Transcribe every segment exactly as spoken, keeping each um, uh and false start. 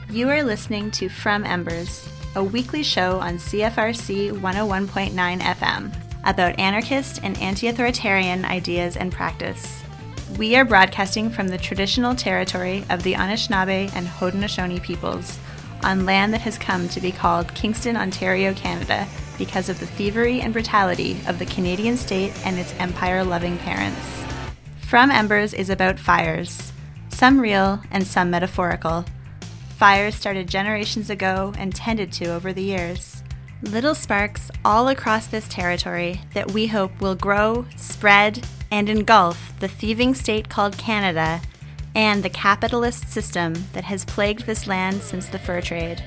You are listening to From Embers, a weekly show on C F R C one oh one point nine F M about anarchist and anti-authoritarian ideas and practice. We are broadcasting from the traditional territory of the Anishinaabe and Haudenosaunee peoples on land that has come to be called Kingston, Ontario, Canada, because of the thievery and brutality of the Canadian state and its empire-loving parents. From Embers is about fires, some real and some metaphorical. Fires started generations ago and tended to over the years. Little sparks all across this territory that we hope will grow, spread, and engulf the thieving state called Canada and the capitalist system that has plagued this land since the fur trade.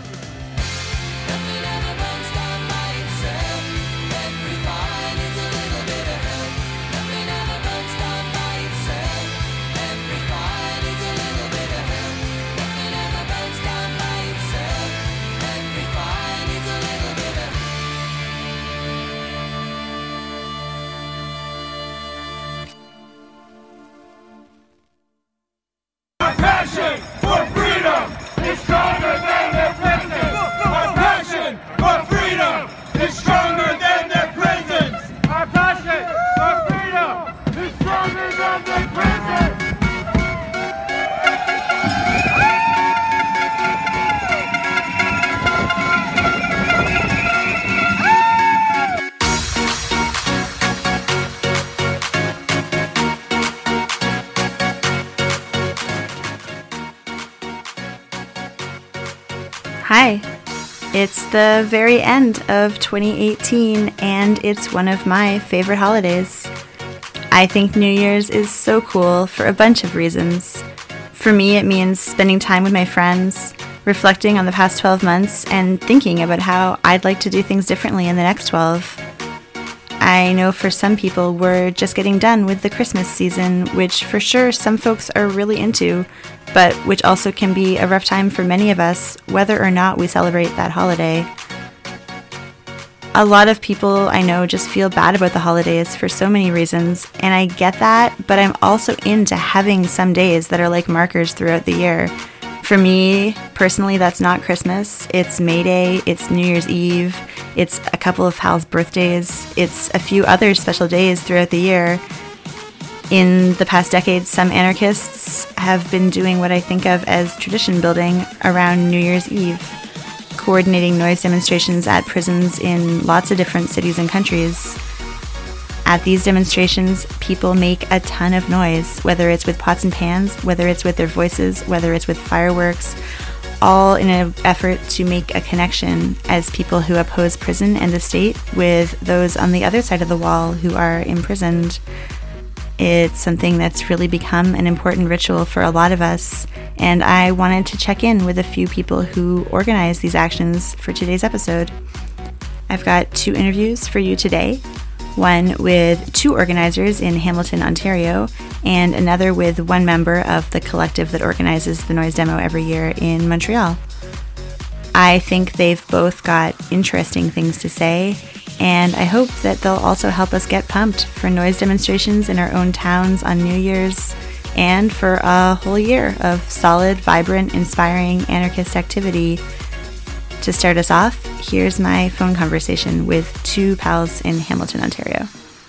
Hi, it's the very end of twenty eighteen and it's one of my favorite holidays. I think New Year's is so cool for a bunch of reasons. For me, it means spending time with my friends, reflecting on the past twelve months, and thinking about how I'd like to do things differently in the next twelve. I know for some people we're just getting done with the Christmas season, which for sure some folks are really into, but which also can be a rough time for many of us, whether or not we celebrate that holiday. A lot of people I know just feel bad about the holidays for so many reasons, and I get that, but I'm also into having some days that are like markers throughout the year. For me, personally, that's not Christmas. It's May Day, it's New Year's Eve, it's a couple of pals' birthdays, it's a few other special days throughout the year. In the past decades, some anarchists have been doing what I think of as tradition building around New Year's Eve, coordinating noise demonstrations at prisons in lots of different cities and countries. At these demonstrations, people make a ton of noise, whether it's with pots and pans, whether it's with their voices, whether it's with fireworks, all in an effort to make a connection as people who oppose prison and the state with those on the other side of the wall who are imprisoned. It's something that's really become an important ritual for a lot of us, and I wanted to check in with a few people who organize these actions for today's episode. I've got two interviews for you today, one with two organizers in Hamilton, Ontario, and another with one member of the collective that organizes the Noise Demo every year in Montreal. I think they've both got interesting things to say, and I hope that they'll also help us get pumped for noise demonstrations in our own towns on New Year's and for a whole year of solid, vibrant, inspiring anarchist activity. To start us off, here's my phone conversation with two pals in Hamilton, Ontario.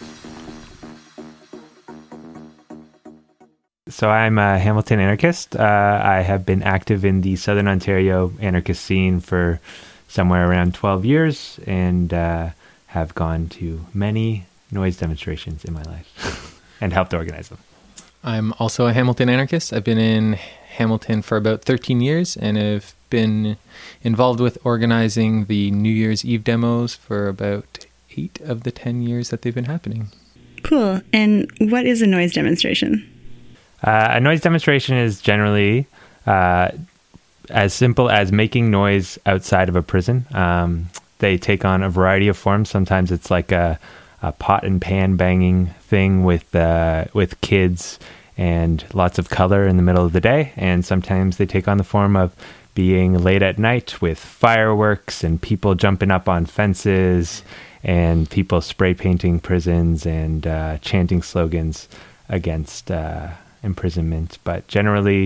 So I'm a Hamilton anarchist. Uh, I have been active in the Southern Ontario anarchist scene for somewhere around twelve years and uh, have gone to many noise demonstrations in my life and helped organize them. I'm also a Hamilton anarchist. I've been in Hamilton for about thirteen years and have been involved with organizing the New Year's Eve demos for about eight of the ten years that they've been happening. Cool. And what is a noise demonstration? Uh, a noise demonstration is generally uh, as simple as making noise outside of a prison. Um, they take on a variety of forms. Sometimes it's like a, a pot and pan banging thing with uh, with kids and lots of color in the middle of the day. And sometimes they take on the form of being late at night with fireworks and people jumping up on fences and people spray painting prisons and uh, chanting slogans against uh, imprisonment. But generally,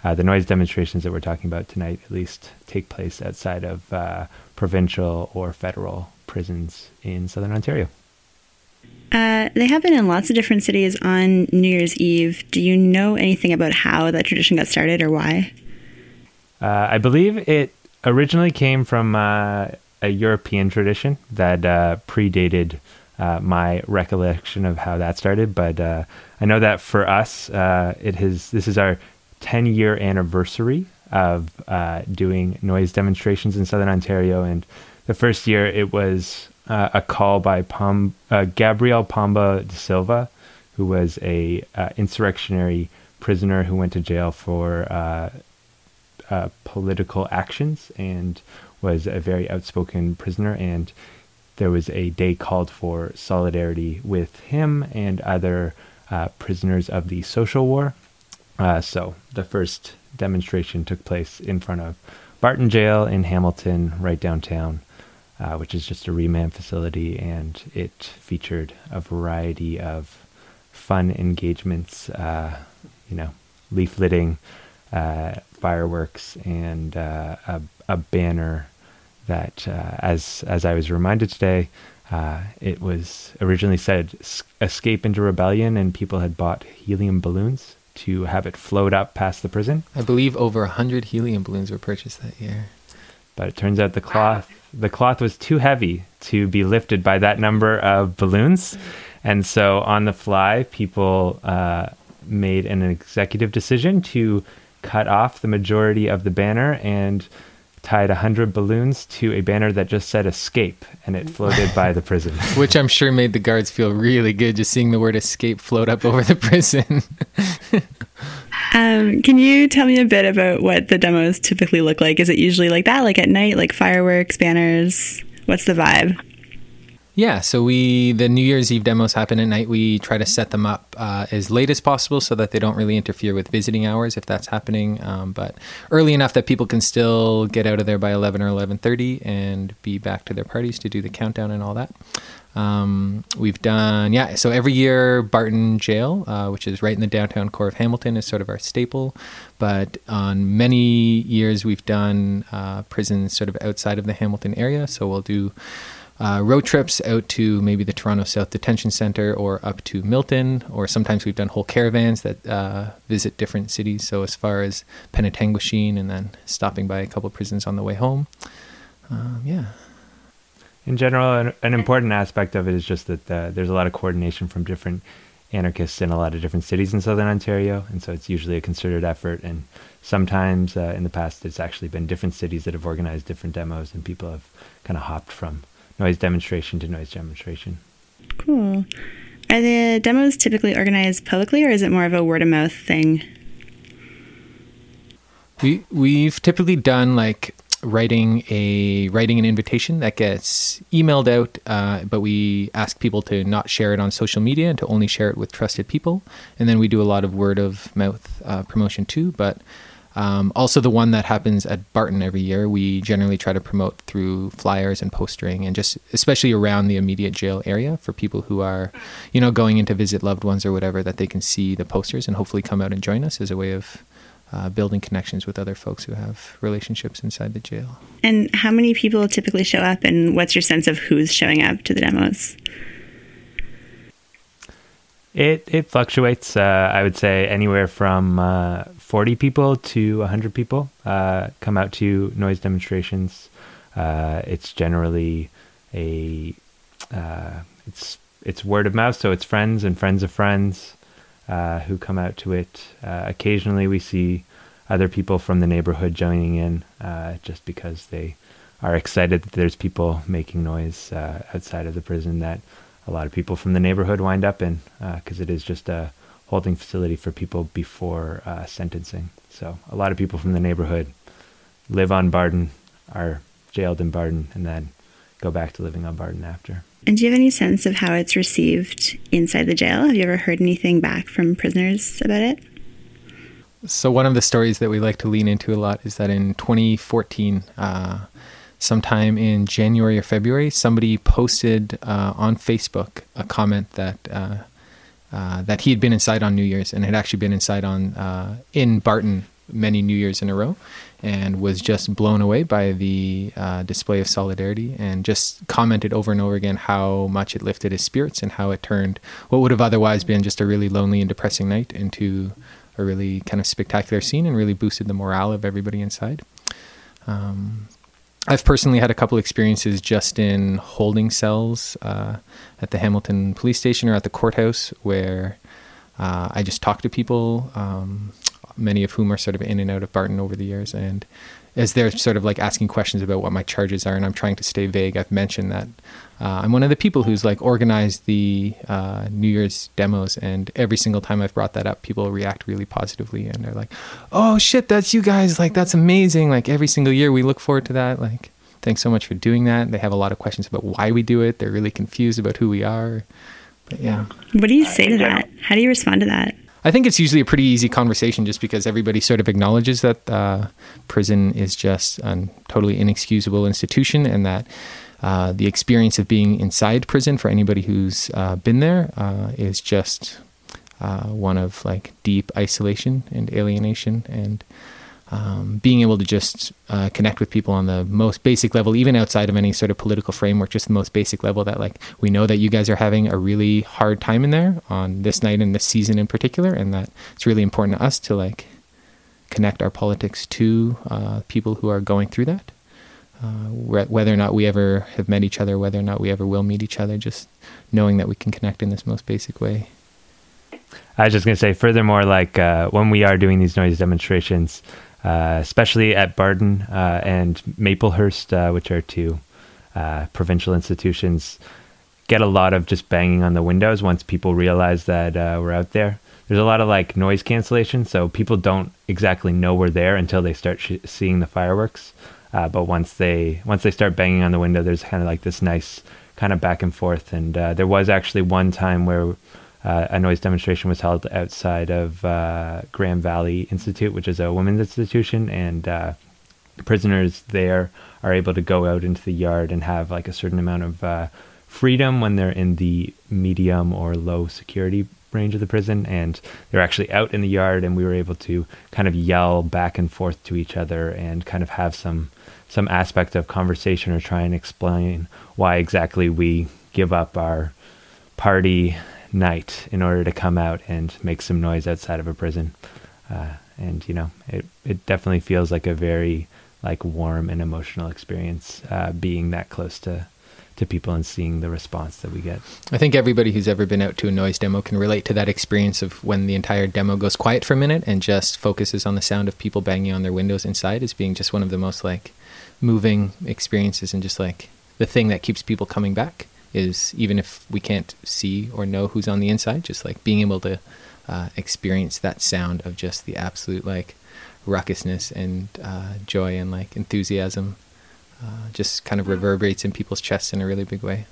uh, the noise demonstrations that we're talking about tonight at least take place outside of uh, provincial or federal prisons in Southern Ontario. Uh, they happen in lots of different cities on New Year's Eve. Do you know anything about how that tradition got started or why? Uh, I believe it originally came from uh, a European tradition that uh, predated uh, my recollection of how that started. But uh, I know that for us, uh, it has. This is our ten-year anniversary of uh, doing noise demonstrations in Southern Ontario. And the first year, it was uh, a call by Pom- uh, Gabriel Pomba de Silva, who was a uh, insurrectionary prisoner who went to jail for uh, uh, political actions and was a very outspoken prisoner. And there was a day called for solidarity with him and other uh, prisoners of the social war. Uh, so the first demonstration took place in front of Barton Jail in Hamilton, right downtown, uh, which is just a remand facility, and it featured a variety of fun engagements, uh, you know, leafleting, uh, fireworks, and uh, a, a banner that, uh, as as I was reminded today, uh, it was originally said "Escape into Rebellion," and people had bought helium balloons to have it float up past the prison. I believe over a hundred helium balloons were purchased that year. But it turns out the cloth the cloth was too heavy to be lifted by that number of balloons, and so on the fly, people uh, made an executive decision to cut off the majority of the banner and tied one hundred balloons to a banner that just said "escape," and it floated by the prison. Which I'm sure made the guards feel really good, just seeing the word "escape" float up over the prison. um, can you tell me a bit about what the demos typically look like? Is it usually like that, like at night, like fireworks, banners? What's the vibe? Yeah, so we the New Year's Eve demos happen at night. We try to set them up uh, as late as possible so that they don't really interfere with visiting hours if that's happening, um, but early enough that people can still get out of there by eleven or eleven thirty and be back to their parties to do the countdown and all that. Um, we've done, yeah, so every year Barton Jail, uh, which is right in the downtown core of Hamilton, is sort of our staple, but on many years we've done uh, prisons sort of outside of the Hamilton area, so we'll do Uh, road trips out to maybe the Toronto South Detention Centre or up to Milton, or sometimes we've done whole caravans that uh, visit different cities. So as far as Penetanguishene and then stopping by a couple of prisons on the way home. Um, yeah. In general, an, an important aspect of it is just that uh, there's a lot of coordination from different anarchists in a lot of different cities in Southern Ontario. And so it's usually a concerted effort. And sometimes uh, in the past, it's actually been different cities that have organized different demos, and people have kind of hopped from noise demonstration to noise demonstration. Cool. Are the demos typically organized publicly, or is it more of a word-of-mouth thing? We we've typically done like writing a writing an invitation that gets emailed out, uh, but we ask people to not share it on social media and to only share it with trusted people, and then we do a lot of word-of-mouth uh, promotion too. But Um, also the one that happens at Barton every year, we generally try to promote through flyers and postering, and just especially around the immediate jail area for people who are, you know, going in to visit loved ones or whatever, that they can see the posters and hopefully come out and join us as a way of uh, building connections with other folks who have relationships inside the jail. And how many people typically show up, and what's your sense of who's showing up to the demos? It it fluctuates. Uh, I would say anywhere from uh, forty people to one hundred people uh, come out to noise demonstrations. Uh, it's generally a uh, it's it's word of mouth, so it's friends and friends of friends uh, who come out to it. Uh, occasionally, we see other people from the neighborhood joining in, uh, just because they are excited that there's people making noise uh, outside of the prison that a lot of people from the neighborhood wind up in, because uh, it is just a holding facility for people before uh, sentencing. So a lot of people from the neighborhood live on Barton, are jailed in Barton, and then go back to living on Barton after. And do you have any sense of how it's received inside the jail? Have you ever heard anything back from prisoners about it? So one of the stories that we like to lean into a lot is that in twenty fourteen, uh, sometime in January or February, somebody posted uh, on Facebook a comment that uh, uh, that he had been inside on New Year's and had actually been inside on uh, in Barton many New Year's in a row, and was just blown away by the uh, display of solidarity, and just commented over and over again how much it lifted his spirits and how it turned what would have otherwise been just a really lonely and depressing night into a really kind of spectacular scene, and really boosted the morale of everybody inside. Um, I've personally had a couple experiences just in holding cells uh, at the Hamilton police station or at the courthouse where uh, I just talk to people, um, many of whom are sort of in and out of Barton over the years. And as they're sort of like asking questions about what my charges are, and I'm trying to stay vague, I've mentioned that uh, I'm one of the people who's like organized the uh, New Year's demos, and every single time I've brought that up, people react really positively, and they're like, "Oh shit, that's you guys! Like that's amazing! Like every single year we look forward to that. Like thanks so much for doing that." They have a lot of questions about why we do it. They're really confused about who we are. But yeah, what do you say to that? How do you respond to that? I think it's usually a pretty easy conversation, just because everybody sort of acknowledges that uh, prison is just a totally inexcusable institution, and that uh, the experience of being inside prison for anybody who's uh, been there uh, is just uh, one of like deep isolation and alienation, and um, being able to just uh, connect with people on the most basic level, even outside of any sort of political framework, just the most basic level, that like we know that you guys are having a really hard time in there on this night and this season in particular, and that it's really important to us to like connect our politics to uh, people who are going through that. Uh, whether or not we ever have met each other, whether or not we ever will meet each other, just knowing that we can connect in this most basic way. I was just going to say, furthermore, like uh, when we are doing these noise demonstrations, uh, especially at Barton uh, and Maplehurst, uh, which are two uh, provincial institutions, get a lot of just banging on the windows once people realize that uh, we're out there. There's a lot of like noise cancellation, so people don't exactly know we're there until they start sh- seeing the fireworks. Uh, but once they once they start banging on the window, there's kind of like this nice kind of back and forth. And uh, there was actually one time where uh, a noise demonstration was held outside of uh, Grand Valley Institute, which is a women's institution, and uh, prisoners there are able to go out into the yard and have like a certain amount of uh, freedom when they're in the medium or low security range of the prison, and they're actually out in the yard, and we were able to kind of yell back and forth to each other and kind of have some some aspect of conversation, or try and explain why exactly we give up our party night in order to come out and make some noise outside of a prison. Uh, and you know, it it definitely feels like a very like warm and emotional experience uh, being that close to to people and seeing the response that we get. I think everybody who's ever been out to a noise demo can relate to that experience of when the entire demo goes quiet for a minute and just focuses on the sound of people banging on their windows inside, as being just one of the most like moving experiences, and just like the thing that keeps people coming back is, even if we can't see or know who's on the inside, just like being able to uh, experience that sound of just the absolute like ruckusness and uh, joy and like enthusiasm Uh, just kind of reverberates in people's chests in a really big way.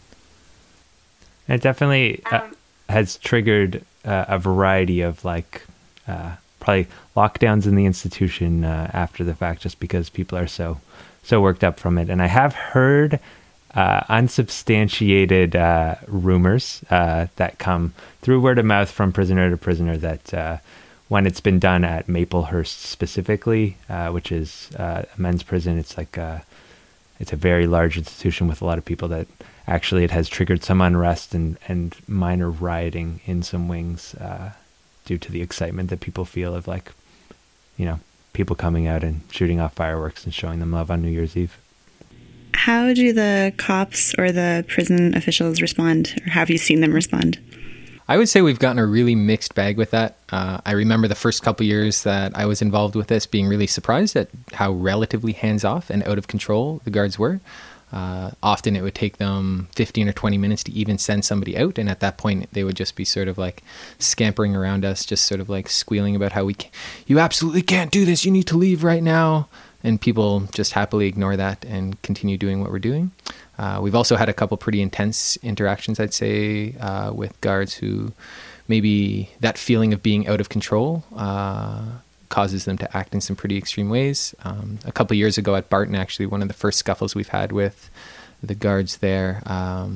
It definitely uh, has triggered uh, a variety of like uh, probably lockdowns in the institution uh, after the fact, just because people are so so worked up from it. And I have heard uh, unsubstantiated uh, rumors uh, that come through word of mouth from prisoner to prisoner that uh, when it's been done at Maplehurst specifically, uh, which is uh, a men's prison, it's like a, it's a very large institution with a lot of people, that actually it has triggered some unrest and, and minor rioting in some wings uh, due to the excitement that people feel of like, you know, people coming out and shooting off fireworks and showing them love on New Year's Eve. How do the cops or the prison officials respond, or have you seen them respond? I would say we've gotten a really mixed bag with that. Uh, I remember the first couple years that I was involved with this being really surprised at how relatively hands-off and out of control the guards were. Uh, often it would take them fifteen or twenty minutes to even send somebody out, and at that point they would just be sort of like scampering around us, just sort of like squealing about how we can, you absolutely can't do this, you need to leave right now. And people just happily ignore that and continue doing what we're doing. Uh, we've also had a couple pretty intense interactions, I'd say, uh, with guards who maybe that feeling of being out of control uh, causes them to act in some pretty extreme ways. Um, a couple years ago at Barton, actually, one of the first scuffles we've had with the guards there, um,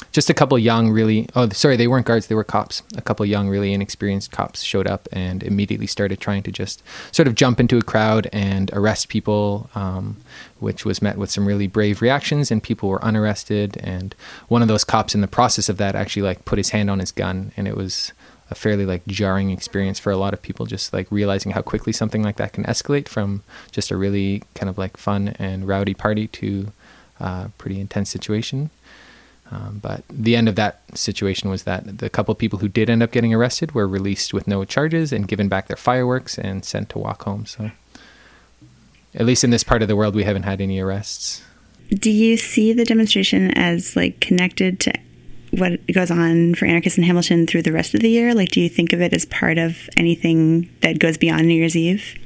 just a couple young, really, oh, sorry, they weren't guards, they were cops. A couple young, really inexperienced cops showed up and immediately started trying to just sort of jump into a crowd and arrest people, um, which was met with some really brave reactions, and people were unarrested. And one of those cops in the process of that actually like put his hand on his gun, and it was a fairly like jarring experience for a lot of people, just like realizing how quickly something like that can escalate from just a really kind of like fun and rowdy party to a pretty intense situation. Um, but the end of that situation was that the couple of people who did end up getting arrested were released with no charges and given back their fireworks and sent to walk home. So at least in this part of the world, we haven't had any arrests. Do you see the demonstration as like connected to what goes on for anarchists in Hamilton through the rest of the year? Like, do you think of it as part of anything that goes beyond New Year's Eve?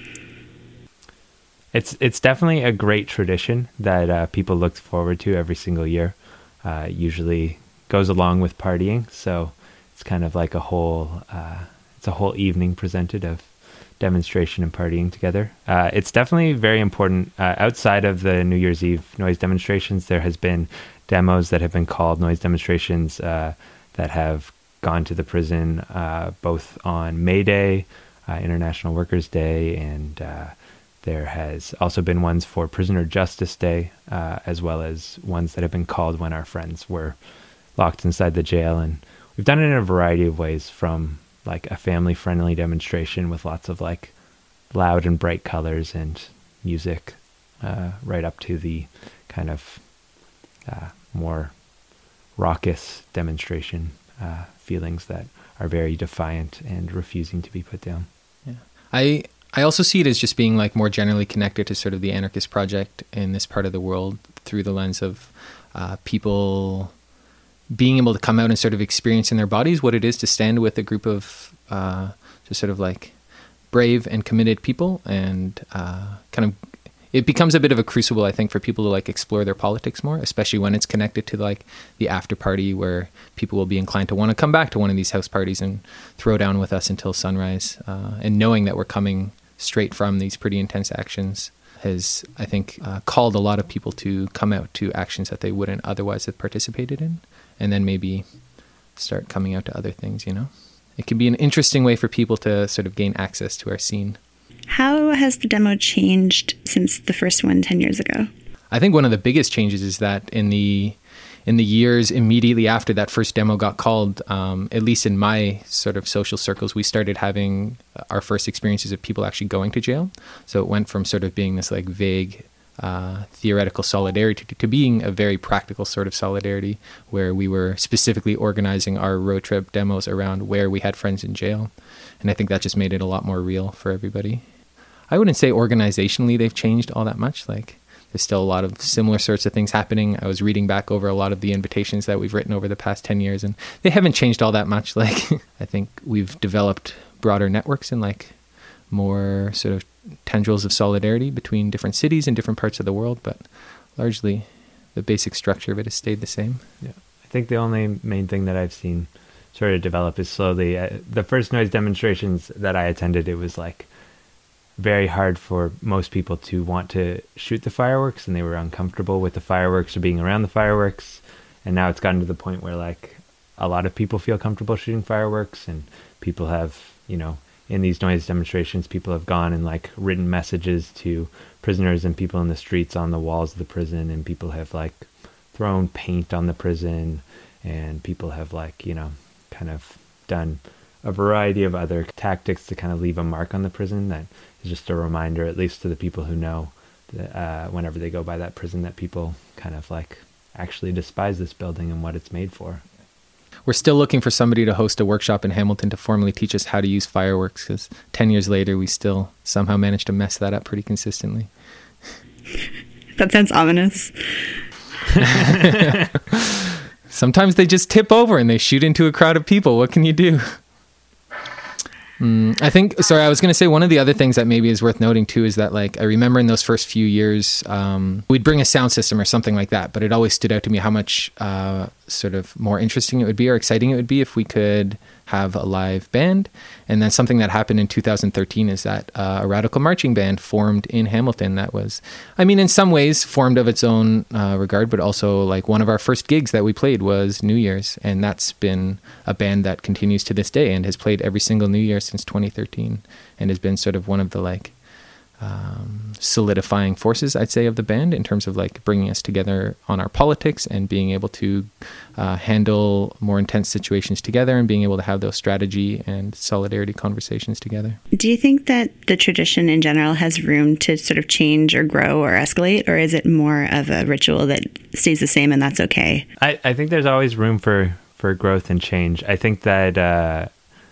It's it's definitely a great tradition that uh, people look forward to every single year. Uh, usually goes along with partying, so it's kind of like a whole uh, it's a whole evening presented of demonstration and partying together. Uh, it's definitely very important. Uh, outside of the New Year's Eve noise demonstrations, there has been demos that have been called noise demonstrations uh, that have gone to the prison uh, both on May Day, uh, International Workers' Day, and uh, there has also been ones for Prisoner Justice Day, uh, as well as ones that have been called when our friends were locked inside the jail. And we've done it in a variety of ways, from like a family-friendly demonstration with lots of like loud and bright colors and music, uh, right up to the kind of uh, more raucous demonstration uh, feelings that are very defiant and refusing to be put down. Yeah, I I also see it as just being like more generally connected to sort of the anarchist project in this part of the world through the lens of uh, people being able to come out and sort of experience in their bodies what it is to stand with a group of uh, just sort of like brave and committed people, and uh, kind of it becomes a bit of a crucible, I think, for people to like explore their politics more, especially when it's connected to like the after party, where people will be inclined to want to come back to one of these house parties and throw down with us until sunrise. Uh, and knowing that we're coming straight from these pretty intense actions has, I think, uh, called a lot of people to come out to actions that they wouldn't otherwise have participated in, and then maybe start coming out to other things, you know? It can be an interesting way for people to sort of gain access to our scene. How has the demo changed since the first one ten years ago? I think one of the biggest changes is that in the in the years immediately after that first demo got called, um, at least in my sort of social circles, we started having our first experiences of people actually going to jail. So it went from sort of being this like vague uh, theoretical solidarity to, to being a very practical sort of solidarity, where we were specifically organizing our road trip demos around where we had friends in jail. And I think that just made it a lot more real for everybody. I wouldn't say organizationally they've changed all that much. Like, there's still a lot of similar sorts of things happening. I was reading back over a lot of the invitations that we've written over the past ten years, and they haven't changed all that much. Like, I think we've developed broader networks and like more sort of tendrils of solidarity between different cities and different parts of the world, but largely the basic structure of it has stayed the same. Yeah, I think the only main thing that I've seen sort of develop is slowly. Uh, the first noise demonstrations that I attended, it was like very hard for most people to want to shoot the fireworks, and they were uncomfortable with the fireworks or being around the fireworks. And now it's gotten to the point where like a lot of people feel comfortable shooting fireworks, and people have, you know, in these noise demonstrations, people have gone and like written messages to prisoners and people in the streets on the walls of the prison, and people have like thrown paint on the prison, and people have like, you know, kind of done a variety of other tactics to kind of leave a mark on the prison. That is just a reminder, at least to the people who know, that uh, whenever they go by that prison, that people kind of like actually despise this building and what it's made for. We're still looking for somebody to host a workshop in Hamilton to formally teach us how to use fireworks, because ten years later, we still somehow managed to mess that up pretty consistently. That sounds ominous. Sometimes they just tip over and they shoot into a crowd of people. What can you do? Mm, I think, sorry, I was going to say one of the other things that maybe is worth noting too is that, like, I remember in those first few years, um, we'd bring a sound system or something like that, but it always stood out to me how much uh, sort of more interesting it would be or exciting it would be if we could have a live band. And then something that happened in two thousand thirteen is that uh, a radical marching band formed in Hamilton that was, I mean, in some ways formed of its own uh, regard, but also like one of our first gigs that we played was New Year's. And that's been a band that continues to this day and has played every single New Year since twenty thirteen and has been sort of one of the like Um, solidifying forces, I'd say, of the band in terms of like bringing us together on our politics and being able to uh, handle more intense situations together and being able to have those strategy and solidarity conversations together. Do you think that the tradition in general has room to sort of change or grow or escalate, or is it more of a ritual that stays the same and that's okay? I, I think there's always room for, for growth and change. I think that uh,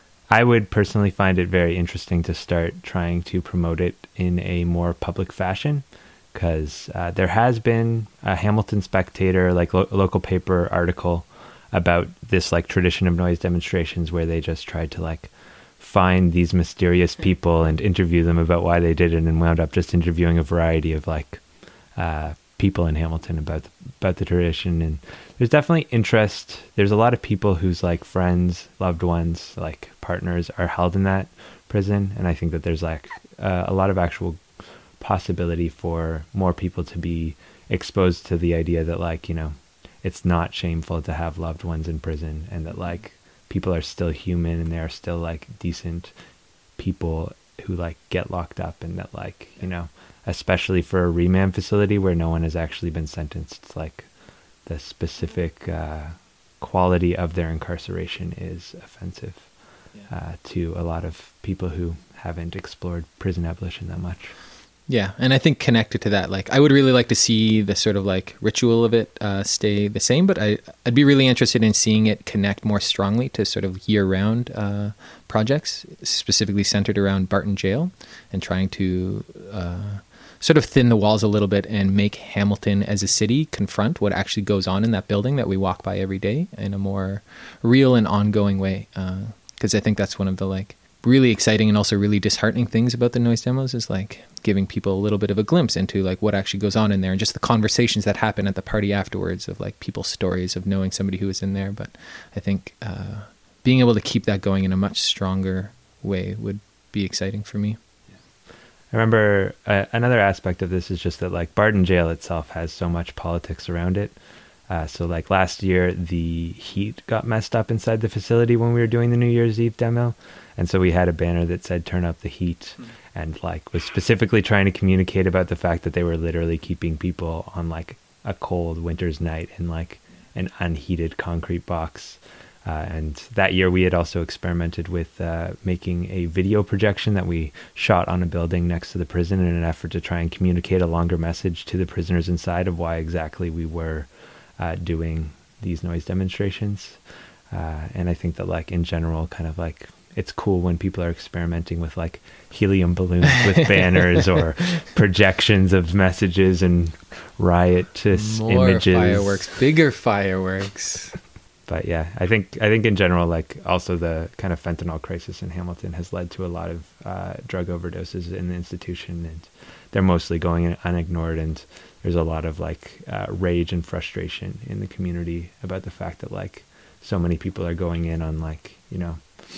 I would personally find it very interesting to start trying to promote it in a more public fashion, because uh, there has been a Hamilton Spectator, like lo- local paper article about this like tradition of noise demonstrations where they just tried to like find these mysterious people and interview them about why they did it, and wound up just interviewing a variety of like uh, people in Hamilton about the, about the tradition. And there's definitely interest. There's a lot of people whose like friends, loved ones, like partners are held in that prison, and I think that there's like uh, a lot of actual possibility for more people to be exposed to the idea that like, you know, it's not shameful to have loved ones in prison, and that like people are still human and they are still like decent people who like get locked up, and that like, you know, especially for a remand facility where no one has actually been sentenced, like the specific uh, quality of their incarceration is offensive yeah. uh, to a lot of people who haven't explored prison abolition that much. Yeah, and I think connected to that, like I would really like to see the sort of like ritual of it uh, stay the same, but I, I'd be really interested in seeing it connect more strongly to sort of year-round uh, projects, specifically centered around Barton Jail, and trying to uh, sort of thin the walls a little bit and make Hamilton as a city confront what actually goes on in that building that we walk by every day in a more real and ongoing way. Because uh, I think that's one of the like really exciting and also really disheartening things about the noise demos is like giving people a little bit of a glimpse into like what actually goes on in there, and just the conversations that happen at the party afterwards of like people's stories of knowing somebody who was in there. But I think uh, being able to keep that going in a much stronger way would be exciting for me. I remember uh, another aspect of this is just that like Barton Jail itself has so much politics around it. Uh, so like last year, the heat got messed up inside the facility when we were doing the New Year's Eve demo. And so we had a banner that said, "Turn up the heat," mm. and like was specifically trying to communicate about the fact that they were literally keeping people on like a cold winter's night in like an unheated concrete box. Uh, and that year we had also experimented with uh, making a video projection that we shot on a building next to the prison in an effort to try and communicate a longer message to the prisoners inside of why exactly we were uh, doing these noise demonstrations. Uh, and I think that like in general, kind of like it's cool when people are experimenting with like helium balloons with banners or projections of messages and riotous More images. Fireworks, bigger fireworks. But yeah, I think I think in general, like also the kind of fentanyl crisis in Hamilton has led to a lot of uh, drug overdoses in the institution, and they're mostly going unignored. And there's a lot of like uh, rage and frustration in the community about the fact that like so many people are going in on like, you know,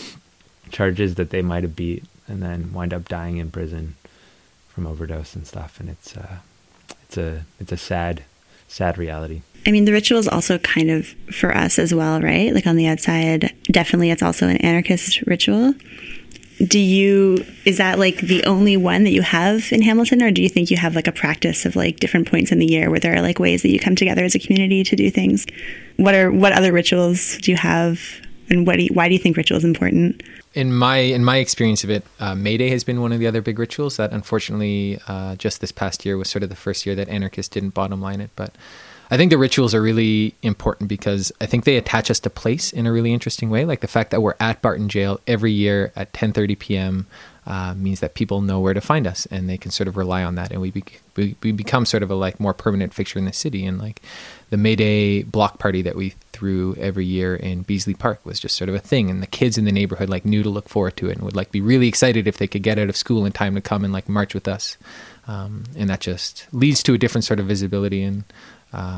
charges that they might have beat and then wind up dying in prison from overdose and stuff. And it's uh, it's a it's a sad, sad reality. I mean, the ritual is also kind of for us as well, right? Like on the outside, definitely it's also an anarchist ritual. Do you, is that like the only one that you have in Hamilton, or do you think you have like a practice of like different points in the year where there are like ways that you come together as a community to do things? What are, what other rituals do you have, and what do you, why do you think ritual is important? In my in my experience of it, uh, May Day has been one of the other big rituals that unfortunately uh, just this past year was sort of the first year that anarchists didn't bottom line it. But I think the rituals are really important because I think they attach us to place in a really interesting way. Like the fact that we're at Barton Jail every year at ten thirty p.m. Uh, means that people know where to find us, and they can sort of rely on that. And we, be, we we become sort of a like more permanent fixture in the city. And like the May Day block party that we threw every year in Beasley Park was just sort of a thing. And the kids in the neighborhood like knew to look forward to it and would like be really excited if they could get out of school in time to come and like march with us. Um, and that just leads to a different sort of visibility and uh,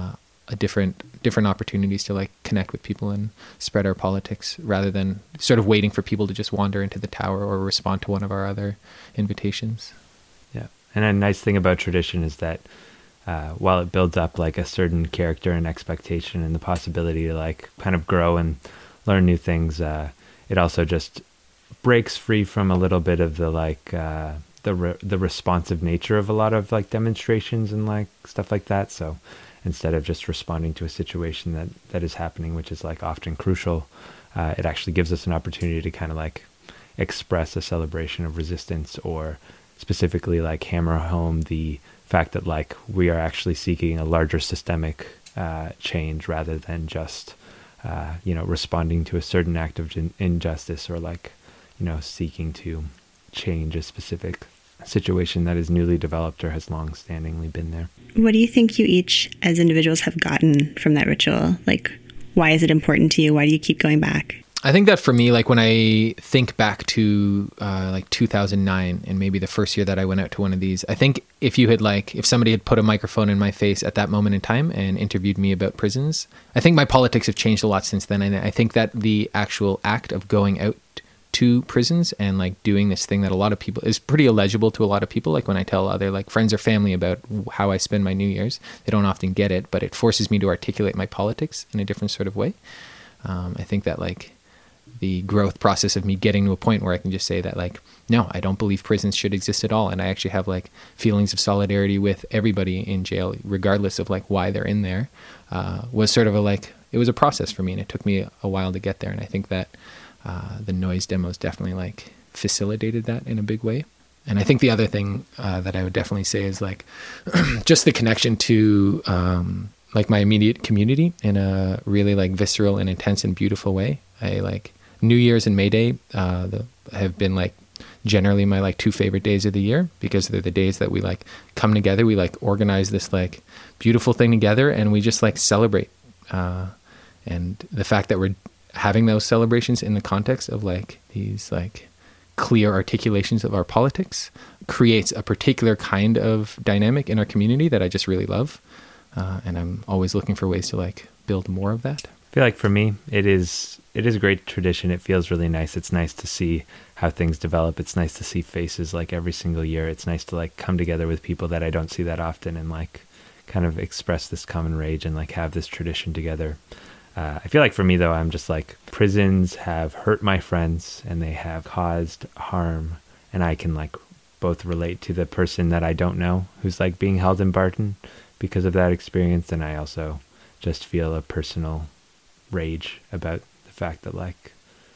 a different different opportunities to like connect with people and spread our politics rather than sort of waiting for people to just wander into the tower or respond to one of our other invitations. Yeah. And a nice thing about tradition is that uh, while it builds up like a certain character and expectation and the possibility to like kind of grow and learn new things, uh, it also just breaks free from a little bit of the like uh, the re- the responsive nature of a lot of like demonstrations and like stuff like that. So instead of just responding to a situation that, that is happening, which is like often crucial, uh, it actually gives us an opportunity to kind of like express a celebration of resistance, or specifically like hammer home the fact that like we are actually seeking a larger systemic uh, change rather than just, uh, you know, responding to a certain act of in- injustice or like, you know, seeking to change a specific situation that is newly developed or has long-standingly been there. What do you think you each as individuals have gotten from that ritual? Like, why is it important to you? Why do you keep going back? I think that for me, like when I think back to uh, like two thousand nine and maybe the first year that I went out to one of these, I think if you had like, if somebody had put a microphone in my face at that moment in time and interviewed me about prisons, I think my politics have changed a lot since then. And I think that the actual act of going out to prisons and like doing this thing that a lot of people is pretty illegible to a lot of people. Like when I tell other like friends or family about how I spend my New Year's, they don't often get it, but it forces me to articulate my politics in a different sort of way. Um, I think that like the growth process of me getting to a point where I can just say that like, no, I don't believe prisons should exist at all. And I actually have like feelings of solidarity with everybody in jail, regardless of like why they're in there, uh, was sort of a like, it was a process for me, and it took me a while to get there. And I think that Uh, the noise demos definitely like facilitated that in a big way. And I think the other thing uh, that I would definitely say is like just the connection to um, like my immediate community in a really like visceral and intense and beautiful way. I like New Year's and May Day uh, the, have been like generally my like two favorite days of the year, because they're the days that we like come together. We like organize this like beautiful thing together, and we just like celebrate. Uh, and the fact that we're having those celebrations in the context of like these like clear articulations of our politics creates a particular kind of dynamic in our community that I just really love. Uh, and I'm always looking for ways to like build more of that. I feel like for me, it is, it is a great tradition. It feels really nice. It's nice to see how things develop. It's nice to see faces like every single year. It's nice to like come together with people that I don't see that often and like kind of express this common rage and like have this tradition together. Uh, I feel like for me, though, I'm just like, prisons have hurt my friends and they have caused harm. And I can like both relate to the person that I don't know who's like being held in Barton because of that experience. And I also just feel a personal rage about the fact that like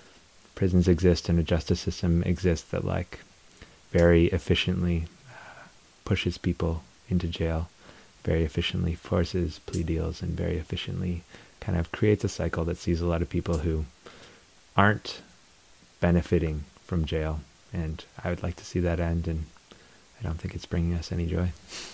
prisons exist and a justice system exists that like very efficiently uh, pushes people into jail, very efficiently forces plea deals, and very efficiently kind of creates a cycle that sees a lot of people who aren't benefiting from jail. And I would like to see that end, and I don't think it's bringing us any joy.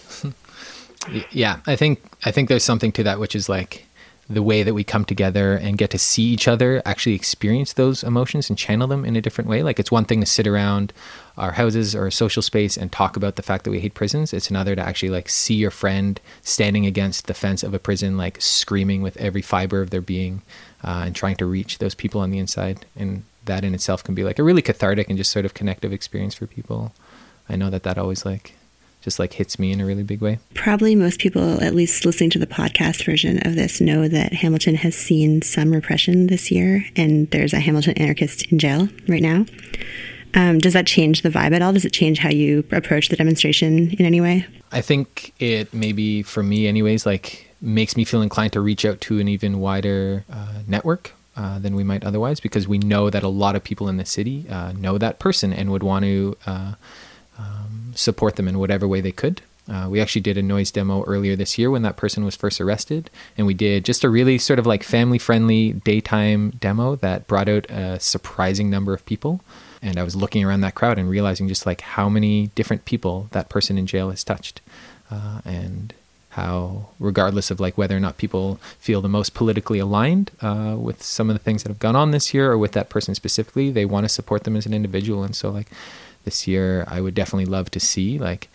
Yeah, I think I think there's something to that, which is like the way that we come together and get to see each other actually experience those emotions and channel them in a different way. Like it's one thing to sit around our houses or a social space and talk about the fact that we hate prisons. It's another to actually like see your friend standing against the fence of a prison, like screaming with every fiber of their being uh, and trying to reach those people on the inside. And that in itself can be like a really cathartic and just sort of connective experience for people. I know that that always like just like hits me in a really big way. Probably most people, at least listening to the podcast version of this, know that Hamilton has seen some repression this year, and there's a Hamilton anarchist in jail right now. Um, does that change the vibe at all? Does it change how you approach the demonstration in any way? I think it maybe, for me anyways, like makes me feel inclined to reach out to an even wider uh, network uh, than we might otherwise, because we know that a lot of people in the city uh, know that person and would want to uh, um, support them in whatever way they could. Uh, we actually did a noise demo earlier this year when that person was first arrested, and we did just a really sort of like family-friendly daytime demo that brought out a surprising number of people. And I was looking around that crowd and realizing just like how many different people that person in jail has touched, uh, and how, regardless of like whether or not people feel the most politically aligned uh, with some of the things that have gone on this year or with that person specifically, they want to support them as an individual. And so like this year, I would definitely love to see like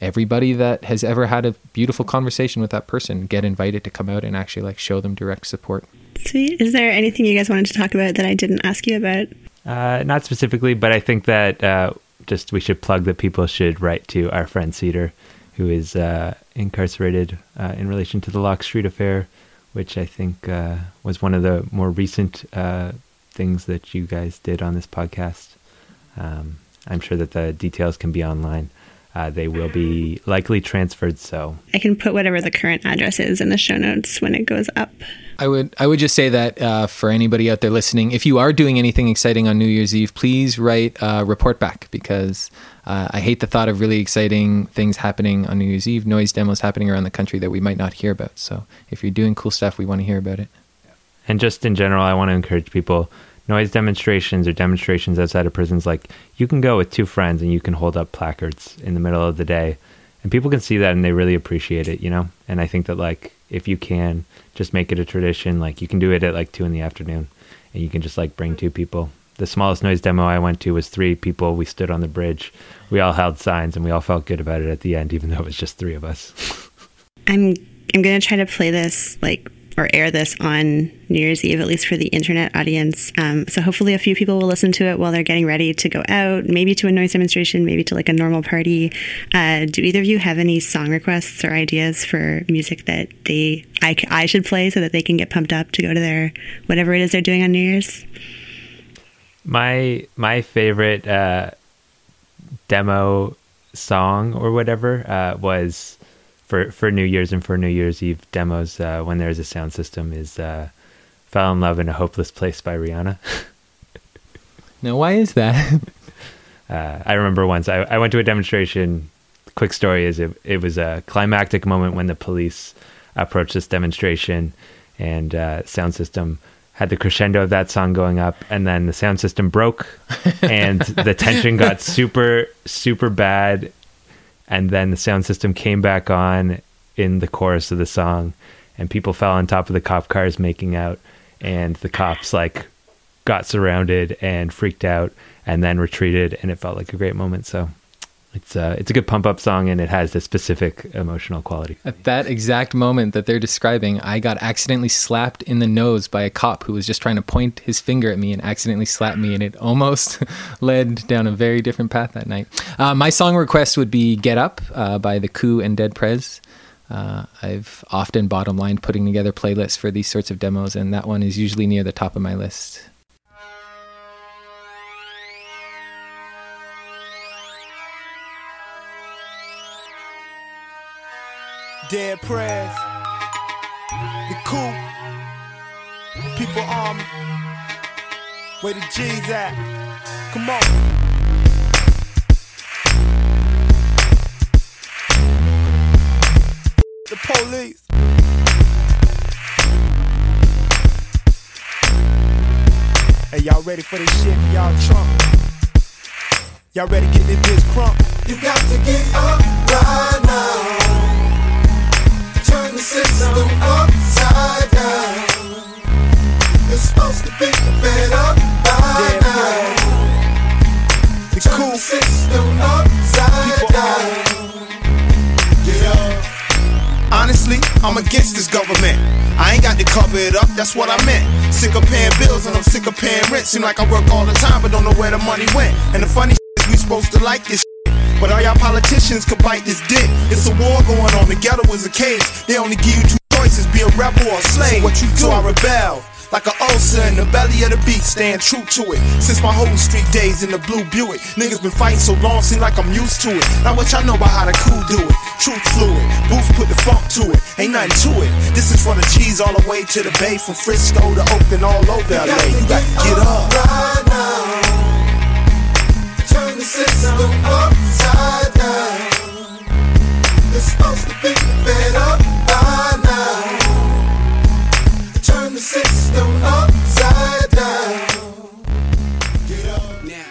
everybody that has ever had a beautiful conversation with that person get invited to come out and actually like show them direct support. Sweet. Is there anything you guys wanted to talk about that I didn't ask you about? Uh, not specifically, but I think that uh, just we should plug that people should write to our friend Cedar, who is uh, incarcerated uh, in relation to the Locke Street affair, which I think uh, was one of the more recent uh, things that you guys did on this podcast. Um, I'm sure that the details can be online. Uh, they will be likely transferred, so I can put whatever the current address is in the show notes when it goes up. I would I would just say that uh, for anybody out there listening, if you are doing anything exciting on New Year's Eve, please write a report back, because uh, I hate the thought of really exciting things happening on New Year's Eve, noise demos happening around the country that we might not hear about. So if you're doing cool stuff, we want to hear about it. And just in general, I want to encourage people, noise demonstrations or demonstrations outside of prisons, like you can go with two friends and you can hold up placards in the middle of the day and people can see that and they really appreciate it, you know? And I think that like, if you can just make it a tradition, like you can do it at like two in the afternoon and you can just like bring two people. The smallest noise demo I went to was three people. We stood on the bridge. We all held signs and we all felt good about it at the end, even though it was just three of us. I'm, I'm going to try to play this like or air this on New Year's Eve, at least for the internet audience. Um, so hopefully a few people will listen to it while they're getting ready to go out, maybe to a noise demonstration, maybe to like a normal party. Uh, do either of you have any song requests or ideas for music that they I, I should play so that they can get pumped up to go to their whatever it is they're doing on New Year's? My my favorite uh, demo song or whatever uh, was for for New Year's and for New Year's Eve demos uh, when there's a sound system is uh, "Fell in Love in a Hopeless Place" by Rihanna. Now, why is that? uh, I remember once I, I went to a demonstration. Quick story is it, it was a climactic moment when the police approached this demonstration and uh, sound system had the crescendo of that song going up, and then the sound system broke and the tension got super, super bad. And then the sound system came back on in the chorus of the song and people fell on top of the cop cars making out, and the cops like got surrounded and freaked out and then retreated, and it felt like a great moment. So it's uh, it's a good pump up song, and it has this specific emotional quality. At that exact moment that they're describing, I got accidentally slapped in the nose by a cop who was just trying to point his finger at me and accidentally slapped me, and it almost led down a very different path that night. Uh, my song request would be "Get Up" uh, by The Coup and Dead Prez. Uh, I've often bottom line putting together playlists for these sorts of demos, and that one is usually near the top of my list. Dead Prez, The Coup, People Army, where the G's at? Come on. The police. Hey, y'all ready for this shit? Y'all Trump. Y'all ready to get this bitch crunk? You got to get up right now. Turn the system upside down. You're supposed to be fed up by now. Turn the system upside down. Yeah. Honestly, I'm against this government. I ain't got to cover it up, that's what I meant. Sick of paying bills and I'm sick of paying rent. Seem like I work all the time but don't know where the money went. And the funny is we supposed to like this shit, but all y'all politicians could bite this dick. It's a war going on, the ghetto is a cage. They only give you two choices, be a rebel or a slave. So what you do? So I rebel, like an ulcer in the belly of the beast, staying true to it. Since my whole street days in the blue Buick, niggas been fighting so long, seem like I'm used to it. Now what y'all know about how the cool do it? Truth fluid, Booth put the funk to it, ain't nothing to it. This is for the cheese all the way to the bay, from Frisco to Oakland, all over L A. You gotta get up right now. Turn the system upside down. You're supposed to be fed up by now. Turn the system upside down. Get up now.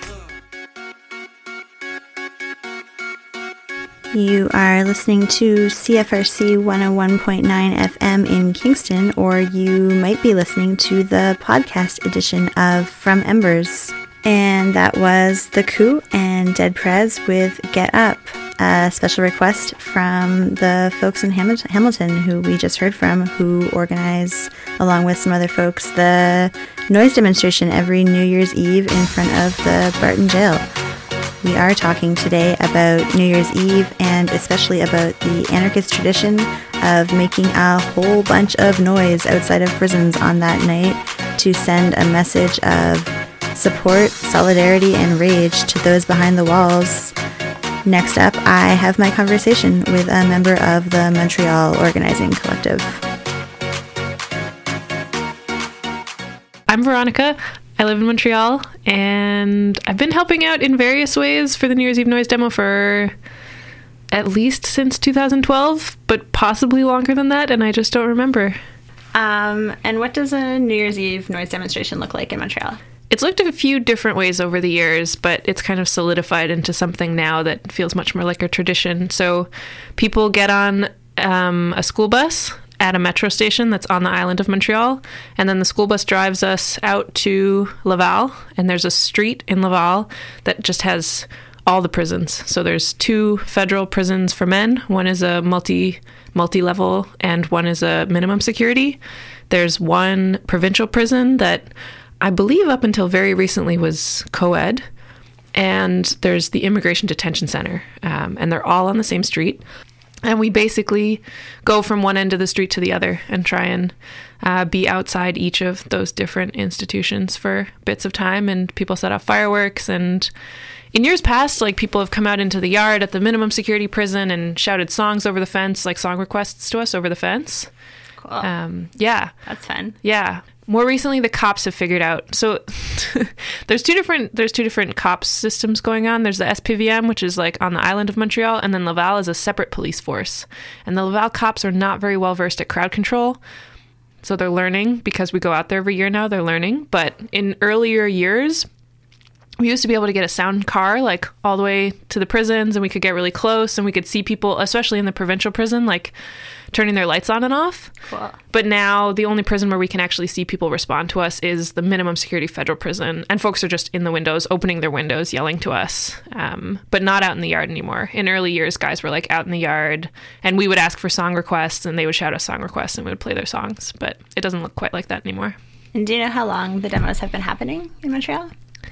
You are listening to C F R C one oh one point nine F M in Kingston, or you might be listening to the podcast edition of From Embers. And that was The Coup and Dead Prez with Get Up. a special request from the folks in Ham- Hamilton who we just heard from, who organize, along with some other folks, the noise demonstration every New Year's Eve in front of the Barton Jail. We are talking today about New Year's Eve and especially about the anarchist tradition of making a whole bunch of noise outside of prisons on that night to send a message of support, solidarity, and rage to those behind the walls. Next up, I have my conversation with a member of the Montreal Organizing Collective. I'm Veronica. I live in Montreal, and I've been helping out in various ways for the New Year's Eve Noise Demo for at least since two thousand twelve, but possibly longer than that, and I just don't remember. Um, and what does a New Year's Eve noise demonstration look like in Montreal? It's looked at a few different ways over the years, but it's kind of solidified into something now that feels much more like a tradition. So people get on um, a school bus at a metro station that's on the island of Montreal, and then the school bus drives us out to Laval, and there's a street in Laval that just has all the prisons. So there's two federal prisons for men. One is a multi multi-level, and one is a minimum security. There's one provincial prison that I believe up until very recently was co-ed, and there's the Immigration Detention Center, um, and they're all on the same street. And we basically go from one end of the street to the other and try and uh, be outside each of those different institutions for bits of time. And people set off fireworks. And in years past, like, people have come out into the yard at the minimum security prison and shouted songs over the fence, like song requests to us over the fence. Cool. Um, yeah. That's fun. Yeah. More recently, the cops have figured out. So there's two different there's two different cops systems going on. There's the S P V M, which is like on the island of Montreal, and then Laval is a separate police force. And the Laval cops are not very well versed at crowd control. So they're learning, because we go out there every year now, they're learning. But in earlier years, we used to be able to get a sound car, like, all the way to the prisons, and we could get really close, and we could see people, especially in the provincial prison, like, turning their lights on and off. Cool. But now the only prison where we can actually see people respond to us is the minimum security federal prison, and folks are just in the windows, opening their windows, yelling to us, um, but not out in the yard anymore. In early years, guys were, like, out in the yard, and we would ask for song requests, and they would shout us song requests, and we would play their songs, but it doesn't look quite like that anymore. And do you know how long the demos have been happening in Montreal?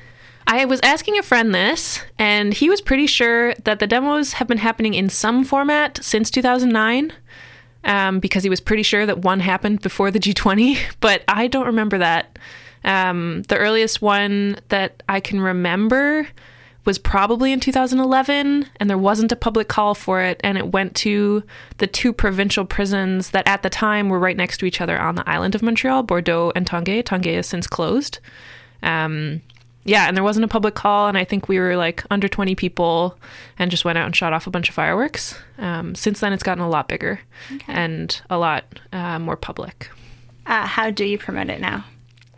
I was asking a friend this, and he was pretty sure that the demos have been happening in some format since two thousand nine, um, because he was pretty sure that one happened before the G twenty, but I don't remember that. Um, the earliest one that I can remember was probably in two thousand eleven, and there wasn't a public call for it, and it went to the two provincial prisons that at the time were right next to each other on the island of Montreal, Bordeaux and Tanguay. Tanguay is since closed. Um... Yeah, and there wasn't a public call, and I think we were like under twenty people and just went out and shot off a bunch of fireworks. Um, since then, it's gotten a lot bigger okay. and a lot uh, more public. Uh, how do you promote it now?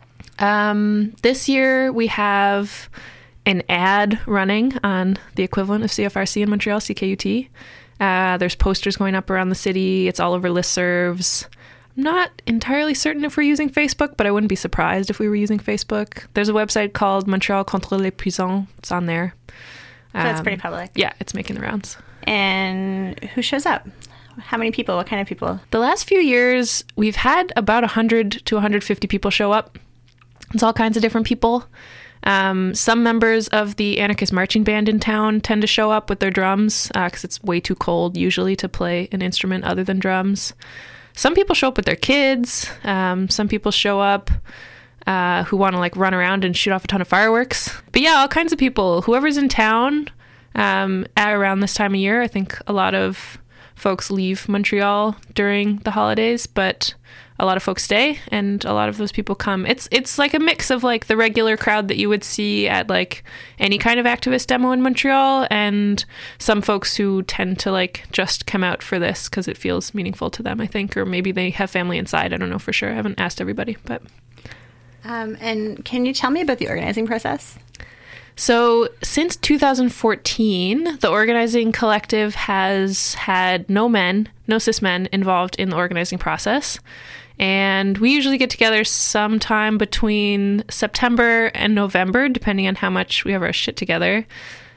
Um, this year, we have an ad running on the equivalent of C F R C in Montreal, C K U T. Uh, there's posters going up around the city. It's all over listservs. I'm not entirely certain if we're using Facebook, but I wouldn't be surprised if we were using Facebook. There's a website called Montreal Contre les Prisons. It's on there. So um, it's pretty public. Yeah, it's making the rounds. And who shows up? How many people? What kind of people? The last few years, we've had about one hundred to one hundred fifty people show up. It's all kinds of different people. Um, some members of the anarchist marching band in town tend to show up with their drums because uh, it's way too cold usually to play an instrument other than drums. Some people show up with their kids. Um, some people show up uh, who want to like run around and shoot off a ton of fireworks. But yeah, all kinds of people. Whoever's in town um, at around this time of year. I think a lot of folks leave Montreal during the holidays, but a lot of folks stay, and a lot of those people come. It's it's like a mix of like the regular crowd that you would see at like any kind of activist demo in Montreal, and some folks who tend to like just come out for this because it feels meaningful to them, I think, or maybe they have family inside. I don't know for sure. I haven't asked everybody, but. Um, and can you tell me about the organizing process? So since two thousand fourteen, the organizing collective has had no men, no cis men involved in the organizing process. And we usually get together sometime between September and November, depending on how much we have our shit together.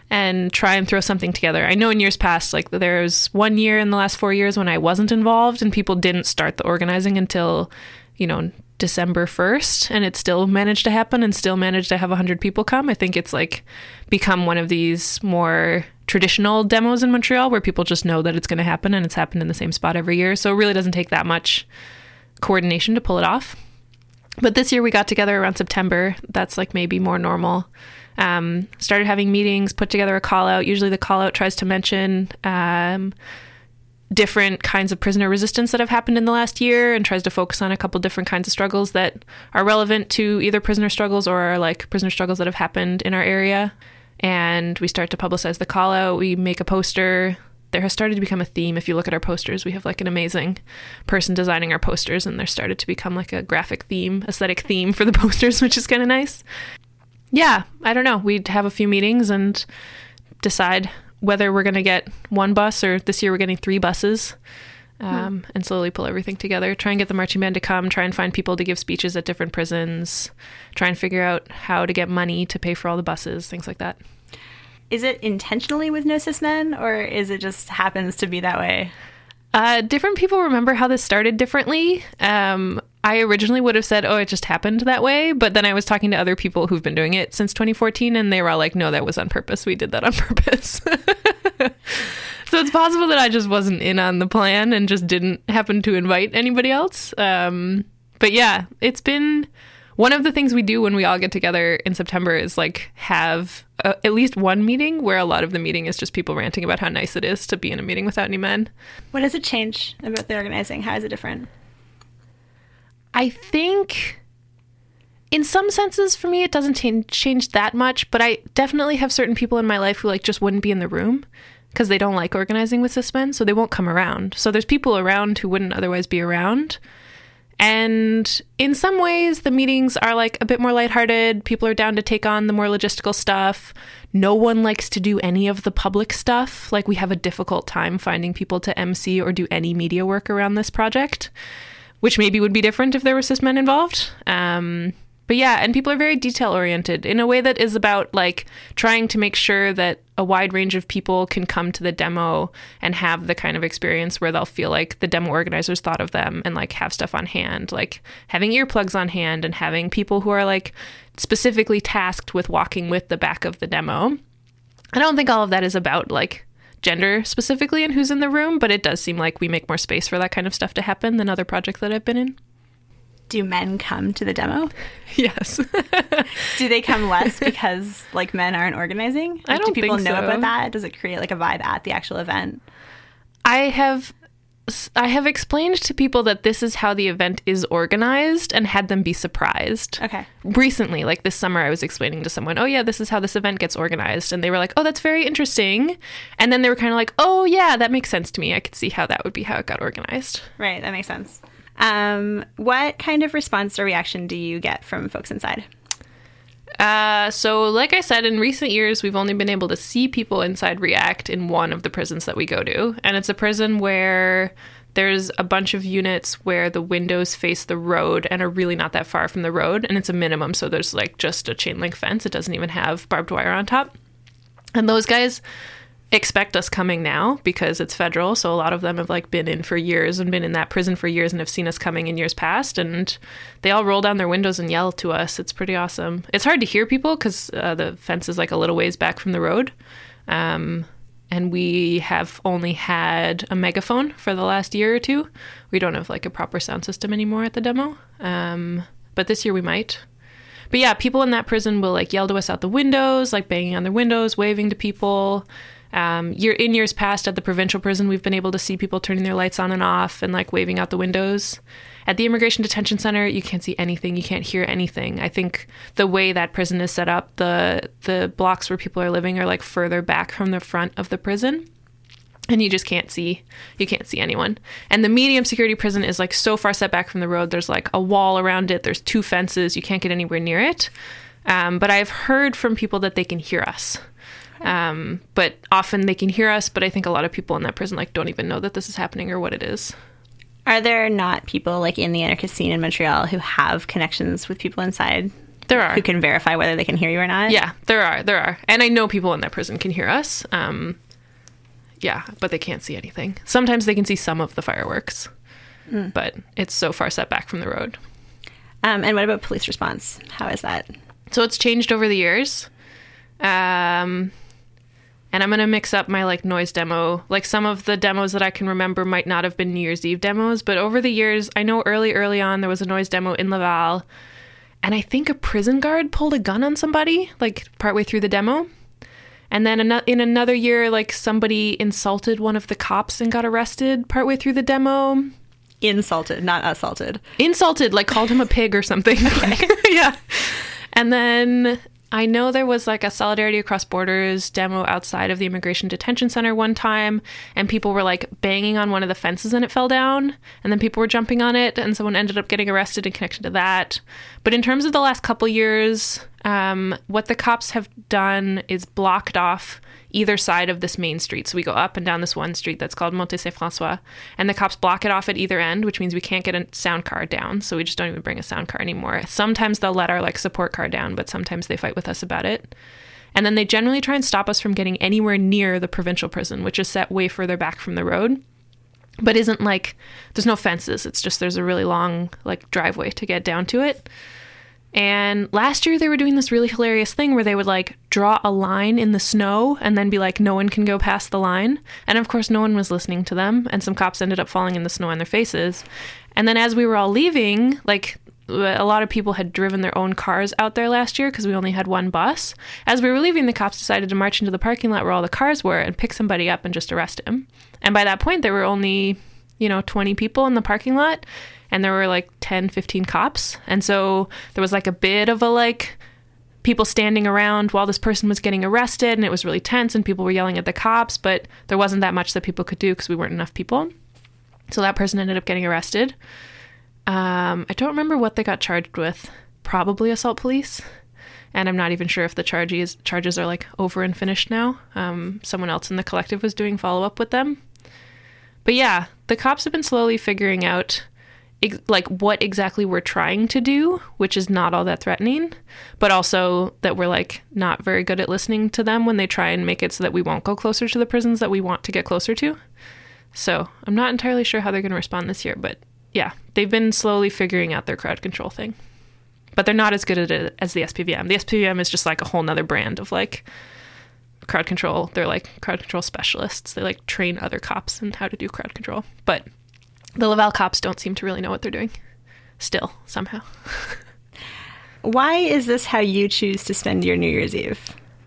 and try and throw something together. I know in years past, like there was one year in the last four years when I wasn't involved and people didn't start the organizing until, you know, December first, and it still managed to happen and still managed to have one hundred people come. I think it's like become one of these more traditional demos in Montreal where people just know that it's going to happen and it's happened in the same spot every year. So it really doesn't take that much coordination to pull it off. But this year we got together around September. That's like maybe more normal. Um, started having meetings, put together a call out. Usually the call out tries to mention um, different kinds of prisoner resistance that have happened in the last year and tries to focus on a couple different kinds of struggles that are relevant to either prisoner struggles or like prisoner struggles that have happened in our area. And we start to publicize the call out. We make a poster. There has started to become a theme. If you look at our posters, we have like an amazing person designing our posters, and there started to become like a graphic theme, aesthetic theme for the posters, which is kind of nice. Yeah, I don't know. We'd have a few meetings and decide whether we're going to get one bus or this year we're getting three buses, um, hmm. and slowly pull everything together. Try and get the marching band to come, try and find people to give speeches at different prisons, try and figure out how to get money to pay for all the buses, things like that. Is it intentionally with no cis men, or is it just happens to be that way? Uh, different people remember how this started differently. Um, I originally would have said, oh, it just happened that way. But then I was talking to other people who've been doing it since twenty fourteen, and they were all like, no, that was on purpose. We did that on purpose. So it's possible that I just wasn't in on the plan and just didn't happen to invite anybody else. Um, but yeah, it's been... One of the things we do when we all get together in September is like have uh, at least one meeting where a lot of the meeting is just people ranting about how nice it is to be in a meeting without any men. What does it change about the organizing? How is it different? I think in some senses for me, it doesn't change, change that much, but I definitely have certain people in my life who like just wouldn't be in the room because they don't like organizing with cis men, so they won't come around. So there's people around who wouldn't otherwise be around. And in some ways, the meetings are like a bit more lighthearted. People are down to take on the more logistical stuff. No one likes to do any of the public stuff. Like we have a difficult time finding people to M C or do any media work around this project, which maybe would be different if there were cis men involved. Um, but yeah, and people are very detail oriented in a way that is about like trying to make sure that a wide range of people can come to the demo and have the kind of experience where they'll feel like the demo organizers thought of them and like have stuff on hand, like having earplugs on hand and having people who are like specifically tasked with walking with the back of the demo. I don't think all of that is about like gender specifically and who's in the room, but it does seem like we make more space for that kind of stuff to happen than other projects that I've been in. Do men come to the demo? Yes. Do they come less because like men aren't organizing? Like, I don't do people think know so. about that? Does it create like a vibe at the actual event? I have I have explained to people that this is how the event is organized and had them be surprised. Okay. Recently, like this summer, I was explaining to someone, oh yeah, this is how this event gets organized. And they were like, oh, that's very interesting. And then they were kind of like, oh yeah, that makes sense to me. I could see how that would be how it got organized. Right. That makes sense. Um, what kind of response or reaction do you get from folks inside? Uh, so like I said, in recent years, we've only been able to see people inside react in one of the prisons that we go to. And it's a prison where there's a bunch of units where the windows face the road and are really not that far from the road. And it's a minimum. So there's like just a chain link fence. It doesn't even have barbed wire on top. And those guys expect us coming now because it's federal. So a lot of them have like been in for years and been in that prison for years and have seen us coming in years past. And they all roll down their windows and yell to us. It's pretty awesome. It's hard to hear people because uh, the fence is like a little ways back from the road. Um, and we have only had a megaphone for the last year or two. We don't have like a proper sound system anymore at the demo. Um, but this year we might. But yeah, people in that prison will like yell to us out the windows, like banging on their windows, waving to people. Um, year, in years past at the provincial prison, we've been able to see people turning their lights on and off and like waving out the windows. At the Immigration Detention Center, you can't see anything. You can't hear anything. I think the way that prison is set up, the the blocks where people are living are like further back from the front of the prison. And you just can't see, you can't see anyone. And the medium security prison is like so far set back from the road. There's like a wall around it. There's two fences. You can't get anywhere near it. Um, but I've heard from people that they can hear us. Um, but often they can hear us, but I think a lot of people in that prison like don't even know that this is happening or what it is. Are there not people like in the anarchist scene in Montreal who have connections with people inside There are. who can verify whether they can hear you or not. Yeah, there are. There are. And I know people in that prison can hear us. Um, yeah, but they can't see anything. Sometimes they can see some of the fireworks, mm. but it's so far set back from the road. Um, and what about police response? How is that? So it's changed over the years. Um, and I'm going to mix up my like noise demo. Like some of the demos that I can remember might not have been New Year's Eve demos, but over the years, I know early, early on, there was a noise demo in Laval. And I think a prison guard pulled a gun on somebody, like, partway through the demo. And then in another year, like, somebody insulted one of the cops and got arrested partway through the demo. Insulted, not assaulted. Insulted, like, called him a pig or something. Okay. Yeah. And then I know there was, like, a Solidarity Across Borders demo outside of the Immigration Detention Center one time, and people were, like, banging on one of the fences and it fell down, and then people were jumping on it, and someone ended up getting arrested in connection to that. But in terms of the last couple years, um, what the cops have done is blocked off either side of this main street. So we go up and down this one street that's called Montée Saint-François, and the cops block it off at either end, which means we can't get a sound car down. So we just don't even bring a sound car anymore. Sometimes they'll let our like support car down, but sometimes they fight with us about it. And then they generally try and stop us from getting anywhere near the provincial prison, which is set way further back from the road, but isn't like, there's no fences. It's just, there's a really long like driveway to get down to it. And last year they were doing this really hilarious thing where they would like draw a line in the snow and then be like, no one can go past the line. And of course, no one was listening to them. And some cops ended up falling in the snow on their faces. And then as we were all leaving, like a lot of people had driven their own cars out there last year because we only had one bus. As we were leaving, the cops decided to march into the parking lot where all the cars were and pick somebody up and just arrest him. And by that point, there were only, you know, twenty people in the parking lot. And there were like ten, fifteen cops. And so there was like a bit of a like people standing around while this person was getting arrested. And it was really tense and people were yelling at the cops. But there wasn't that much that people could do because we weren't enough people. So that person ended up getting arrested. Um, I don't remember what they got charged with. Probably assault police. And I'm not even sure if the charges, charges are like over and finished now. Um, someone else in the collective was doing follow-up with them. But yeah, the cops have been slowly figuring out like what exactly we're trying to do, which is not all that threatening, but also that we're like not very good at listening to them when they try and make it so that we won't go closer to the prisons that we want to get closer to. So I'm not entirely sure how they're going to respond this year, but yeah, they've been slowly figuring out their crowd control thing, but they're not as good at it as the S P V M. The S P V M is just like a whole nother brand of like crowd control. They're like crowd control specialists. They like train other cops in how to do crowd control, but the Laval cops don't seem to really know what they're doing still, somehow. Why is this how you choose to spend your New Year's Eve?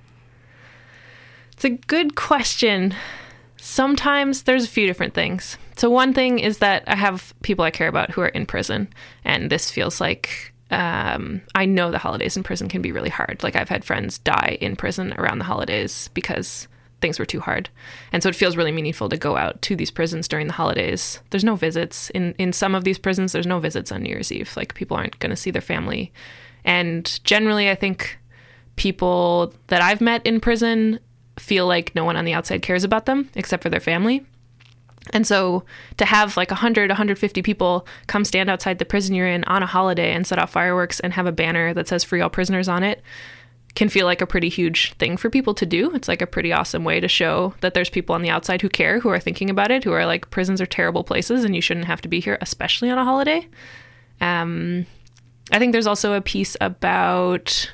It's a good question. Sometimes there's a few different things. So one thing is that I have people I care about who are in prison, and this feels like um, I know the holidays in prison can be really hard. Like I've had friends die in prison around the holidays because things were too hard. And so it feels really meaningful to go out to these prisons during the holidays. There's no visits. In, in some of these prisons, there's no visits on New Year's Eve. Like people aren't going to see their family. And generally, I think people that I've met in prison feel like no one on the outside cares about them except for their family. And so to have like one hundred, one hundred fifty people come stand outside the prison you're in on a holiday and set off fireworks and have a banner that says free all prisoners on it can feel like a pretty huge thing for people to do. It's like a pretty awesome way to show that there's people on the outside who care, who are thinking about it, who are like, prisons are terrible places and you shouldn't have to be here, especially on a holiday. Um, I think there's also a piece about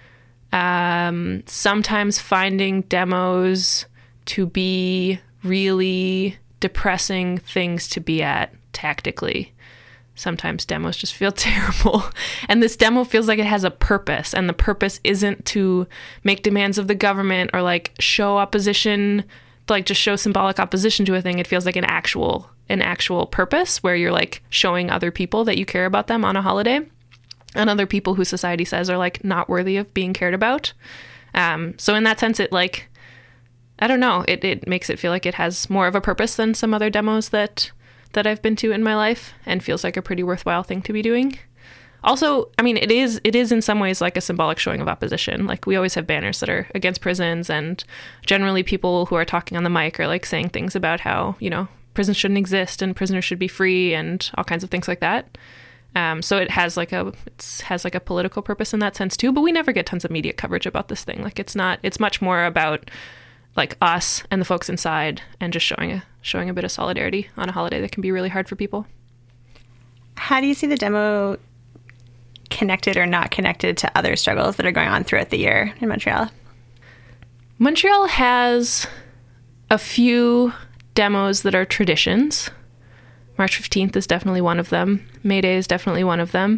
um, sometimes finding demos to be really depressing things to be at tactically. Sometimes demos just feel terrible. And this demo feels like it has a purpose. And the purpose isn't to make demands of the government or like show opposition, like just show symbolic opposition to a thing. It feels like an actual, an actual purpose where you're like showing other people that you care about them on a holiday and other people who society says are like not worthy of being cared about. Um, so in that sense, it like, I don't know, it, it makes it feel like it has more of a purpose than some other demos that that I've been to in my life, and feels like a pretty worthwhile thing to be doing. Also, I mean, it is it is in some ways like a symbolic showing of opposition. Like we always have banners that are against prisons, and generally people who are talking on the mic are like saying things about how, you know, prisons shouldn't exist and prisoners should be free and all kinds of things like that. Um, so it has like a it has like a political purpose in that sense too. But we never get tons of media coverage about this thing. Like it's not. It's much more about like us and the folks inside, and just showing a showing a bit of solidarity on a holiday that can be really hard for people. How do you see the demo connected or not connected to other struggles that are going on throughout the year in Montreal? Montreal has a few demos that are traditions. March fifteenth is definitely one of them. May Day is definitely one of them.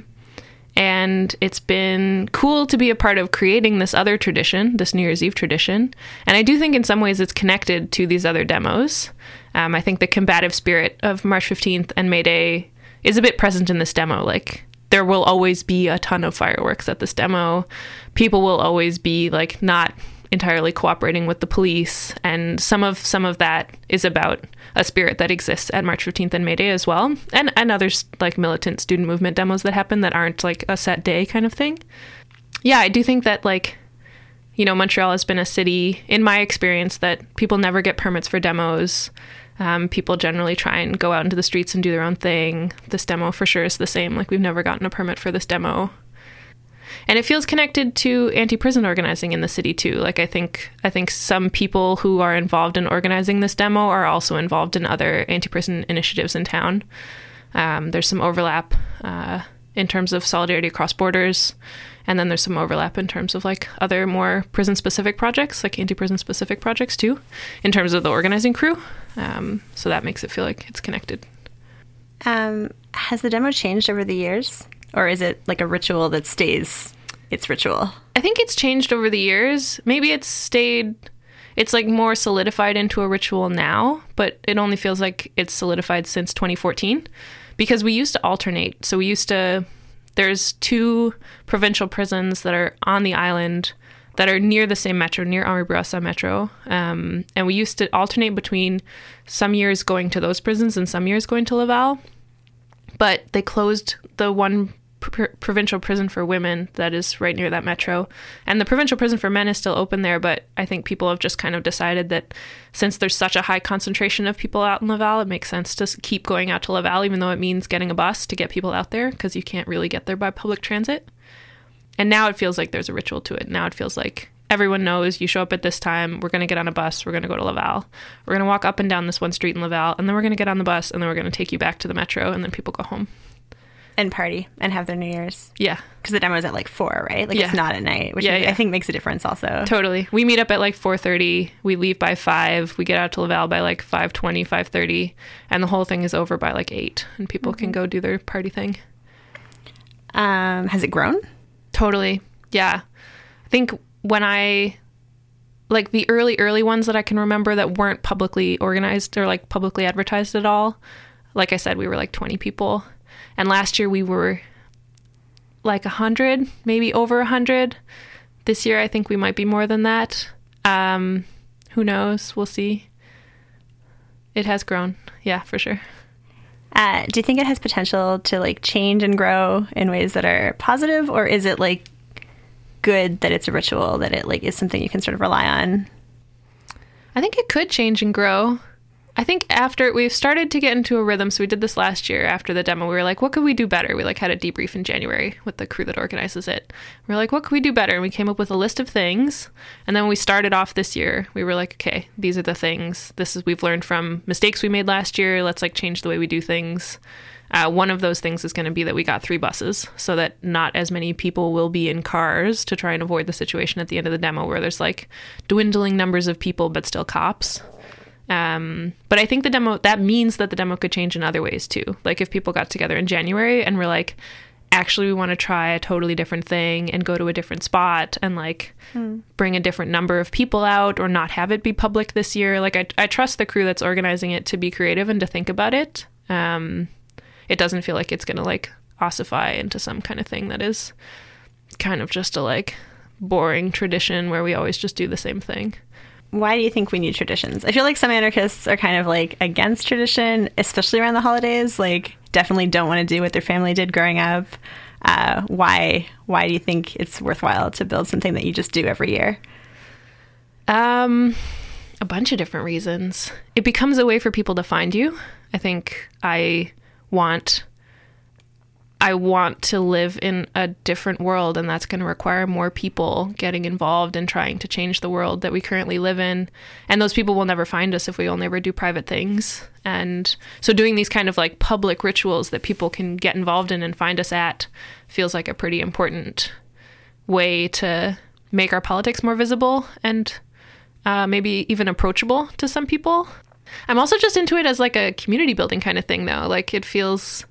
And it's been cool to be a part of creating this other tradition, this New Year's Eve tradition. And I do think in some ways it's connected to these other demos. Um, I think the combative spirit of March fifteenth and May Day is a bit present in this demo. Like, there will always be a ton of fireworks at this demo. People will always be, like, not entirely cooperating with the police, and some of some of that is about a spirit that exists at March fifteenth and May Day as well, and and others like militant student movement demos that happen that aren't like a set day kind of thing. Yeah, I do think that, like, you know, Montreal has been a city, in my experience, that people never get permits for demos. Um, people generally try and go out into the streets and do their own thing. This demo for sure is the same. Like, we've never gotten a permit for this demo. And it feels connected to anti-prison organizing in the city too. Like, I think I think some people who are involved in organizing this demo are also involved in other anti-prison initiatives in town. Um, there's some overlap uh, in terms of solidarity across borders. And then there's some overlap in terms of like other more prison-specific projects, like anti-prison-specific projects too, in terms of the organizing crew. Um, so that makes it feel like it's connected. Um, has the demo changed over the years? Or is it like a ritual that stays its ritual? I think it's changed over the years. Maybe it's stayed, it's like more solidified into a ritual now, but it only feels like it's solidified since twenty fourteen, because we used to alternate. So we used to, there's two provincial prisons that are on the island that are near the same metro, near Henri Bourassa Metro. Um, and we used to alternate between some years going to those prisons and some years going to Laval. But they closed the one pr- provincial prison for women that is right near that metro. And the provincial prison for men is still open there, but I think people have just kind of decided that since there's such a high concentration of people out in Laval, it makes sense to keep going out to Laval, even though it means getting a bus to get people out there, because you can't really get there by public transit. And now it feels like there's a ritual to it. Now it feels like everyone knows you show up at this time, we're going to get on a bus, we're going to go to Laval. We're going to walk up and down this one street in Laval, and then we're going to get on the bus, and then we're going to take you back to the metro, and then people go home. And party and have their New Year's. Yeah. Because the demo is at like four, right? Like, yeah. It's not at night, which yeah, I, yeah. I think makes a difference also. Totally. We meet up at like four thirty. We leave by five. We get out to Laval by like five twenty, five thirty. And the whole thing is over by like eight. And people mm-hmm. can go do their party thing. Um, has it grown? Totally. Yeah. I think when I... like the early, early ones that I can remember that weren't publicly organized or like publicly advertised at all, like I said, we were like twenty people. And last year we were like one hundred, maybe over one hundred. This year I think we might be more than that. Um, who knows? We'll see. It has grown. Yeah, for sure. Uh, do you think it has potential to like change and grow in ways that are positive, or is it like good that it's a ritual, that it like is something you can sort of rely on? I think it could change and grow. I think after we've started to get into a rhythm, so we did this last year after the demo, we were like, what could we do better? We like had a debrief in January with the crew that organizes it. We were like, what could we do better? And we came up with a list of things. And then when we started off this year, we were like, okay, these are the things. This is, we've learned from mistakes we made last year. Let's like change the way we do things. Uh, one of those things is going to be that we got three buses so that not as many people will be in cars to try and avoid the situation at the end of the demo where there's like dwindling numbers of people, but still cops. Um, but I think the demo, that means that the demo could change in other ways too. Like if people got together in January and were like, actually we want to try a totally different thing and go to a different spot and like hmm. bring a different number of people out or not have it be public this year. Like I, I trust the crew that's organizing it to be creative and to think about it. Um, it doesn't feel like it's going to like ossify into some kind of thing that is kind of just a like boring tradition where we always just do the same thing. Why do you think we need traditions? I feel like some anarchists are kind of like against tradition, especially around the holidays, like definitely don't want to do what their family did growing up. Uh, why, why do you think it's worthwhile to build something that you just do every year? Um, a bunch of different reasons. It becomes a way for people to find you. I think I want, I want to live in a different world, and that's going to require more people getting involved and trying to change the world that we currently live in. And those people will never find us if we only ever do private things. And so doing these kind of like public rituals that people can get involved in and find us at feels like a pretty important way to make our politics more visible and uh, maybe even approachable to some people. I'm also just into it as like a community building kind of thing, though. Like it feels...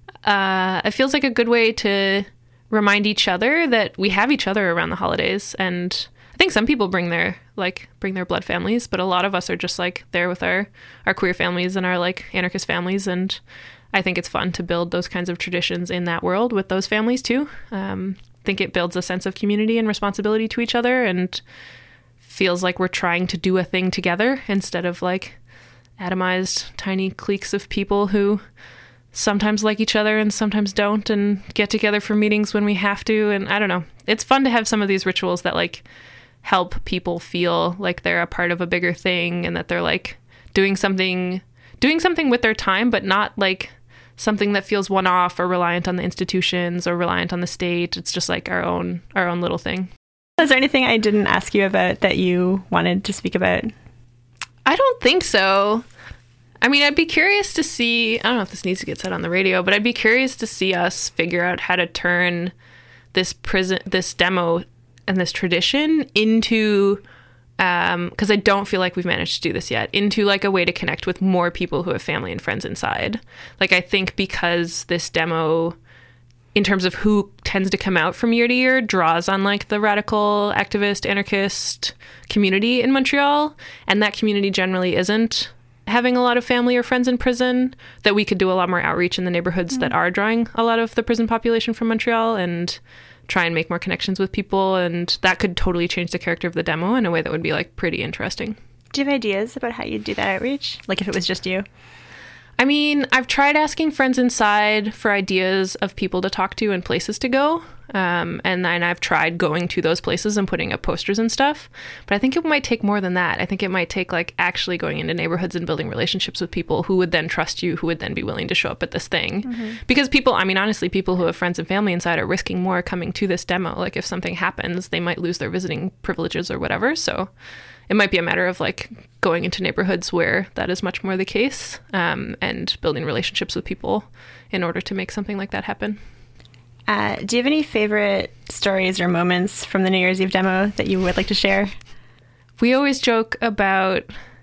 Uh, it feels like a good way to remind each other that we have each other around the holidays. And I think some people bring their like bring their blood families, but a lot of us are just like there with our, our queer families and our like anarchist families. And I think it's fun to build those kinds of traditions in that world with those families too. Um, I think it builds a sense of community and responsibility to each other, and feels like we're trying to do a thing together instead of like atomized tiny cliques of people who sometimes like each other and sometimes don't, and get together for meetings when we have to. And I don't know, it's fun to have some of these rituals that like help people feel like they're a part of a bigger thing, and that they're like doing something doing something with their time, but not like something that feels one-off or reliant on the institutions or reliant on the state. It's just like our own our own little thing. Is there anything I didn't ask you about that you wanted to speak about? I don't think so. I mean, I'd be curious to see, I don't know if this needs to get said on the radio, but I'd be curious to see us figure out how to turn this prison, this demo and this tradition into, um, because I don't feel like we've managed to do this yet, into like a way to connect with more people who have family and friends inside. Like, I think because this demo, in terms of who tends to come out from year to year, draws on like the radical activist, anarchist community in Montreal, and that community generally isn't having a lot of family or friends in prison, that we could do a lot more outreach in the neighborhoods mm-hmm. that are drawing a lot of the prison population from Montreal, and try and make more connections with people. And that could totally change the character of the demo in a way that would be like pretty interesting. Do you have ideas about how you'd do that outreach? Like if it was just you? I mean, I've tried asking friends inside for ideas of people to talk to and places to go. Um, and then I've tried going to those places and putting up posters and stuff. But I think it might take more than that. I think it might take like actually going into neighborhoods and building relationships with people who would then trust you, who would then be willing to show up at this thing. Mm-hmm. Because people, I mean, honestly, people who have friends and family inside are risking more coming to this demo. Like if something happens, they might lose their visiting privileges or whatever. So it might be a matter of like going into neighborhoods where that is much more the case, um, and building relationships with people in order to make something like that happen. Uh, do you have any favorite stories or moments from the New Year's Eve demo that you would like to share? We always joke about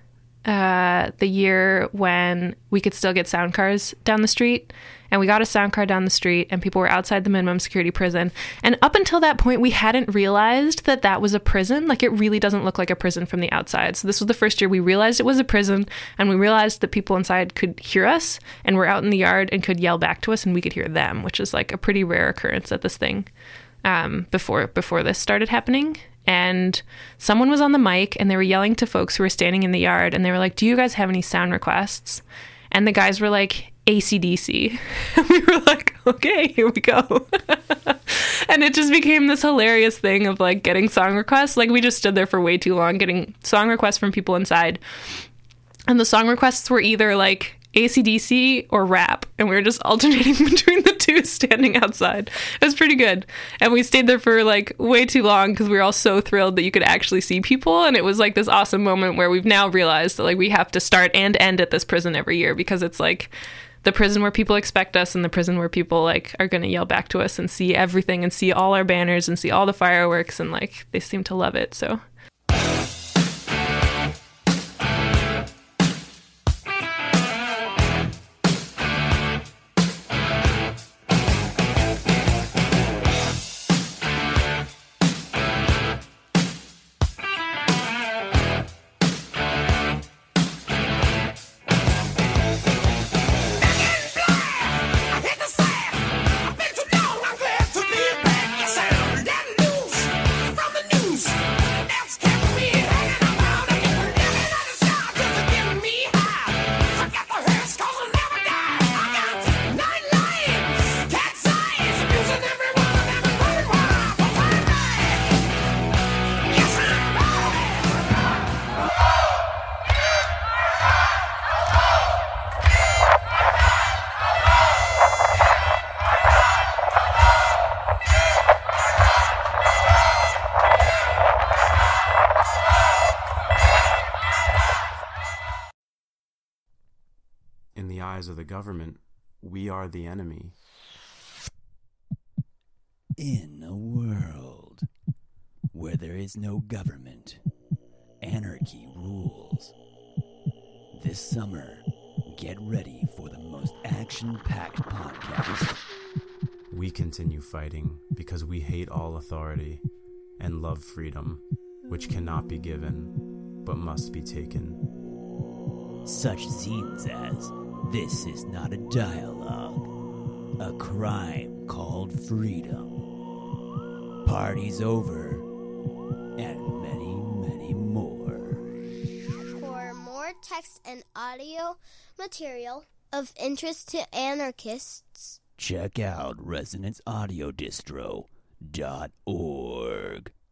uh, the year when we could still get sound cars down the street. And we got a sound car down the street and people were outside the minimum security prison. And up until that point, we hadn't realized that that was a prison. Like, it really doesn't look like a prison from the outside. So this was the first year we realized it was a prison, and we realized that people inside could hear us and were out in the yard and could yell back to us, and we could hear them, which is like a pretty rare occurrence at this thing um, before before this started happening. And someone was on the mic and they were yelling to folks who were standing in the yard, and they were like, "Do you guys have any sound requests?" And the guys were like, A C D C. And we were like, okay, here we go. And it just became this hilarious thing of like getting song requests. Like, we just stood there for way too long getting song requests from people inside. And the song requests were either like A C D C or rap. And we were just alternating between the two standing outside. It was pretty good. And we stayed there for like way too long because we were all so thrilled that you could actually see people. And it was like this awesome moment where we've now realized that like we have to start and end at this prison every year, because it's like the prison where people expect us and the prison where people like are going to yell back to us and see everything and see all our banners and see all the fireworks, and like they seem to love it. So eyes of the government, we are the enemy. In a world where there is no government, anarchy rules. This summer, get ready for the most action-packed podcast. We continue fighting because we hate all authority and love freedom, which cannot be given, but must be taken. Such zines as This Is Not a Dialogue, A Crime Called Freedom, Party's Over, and many, many more. For more text and audio material of interest to anarchists, check out resonance audio distro dot org.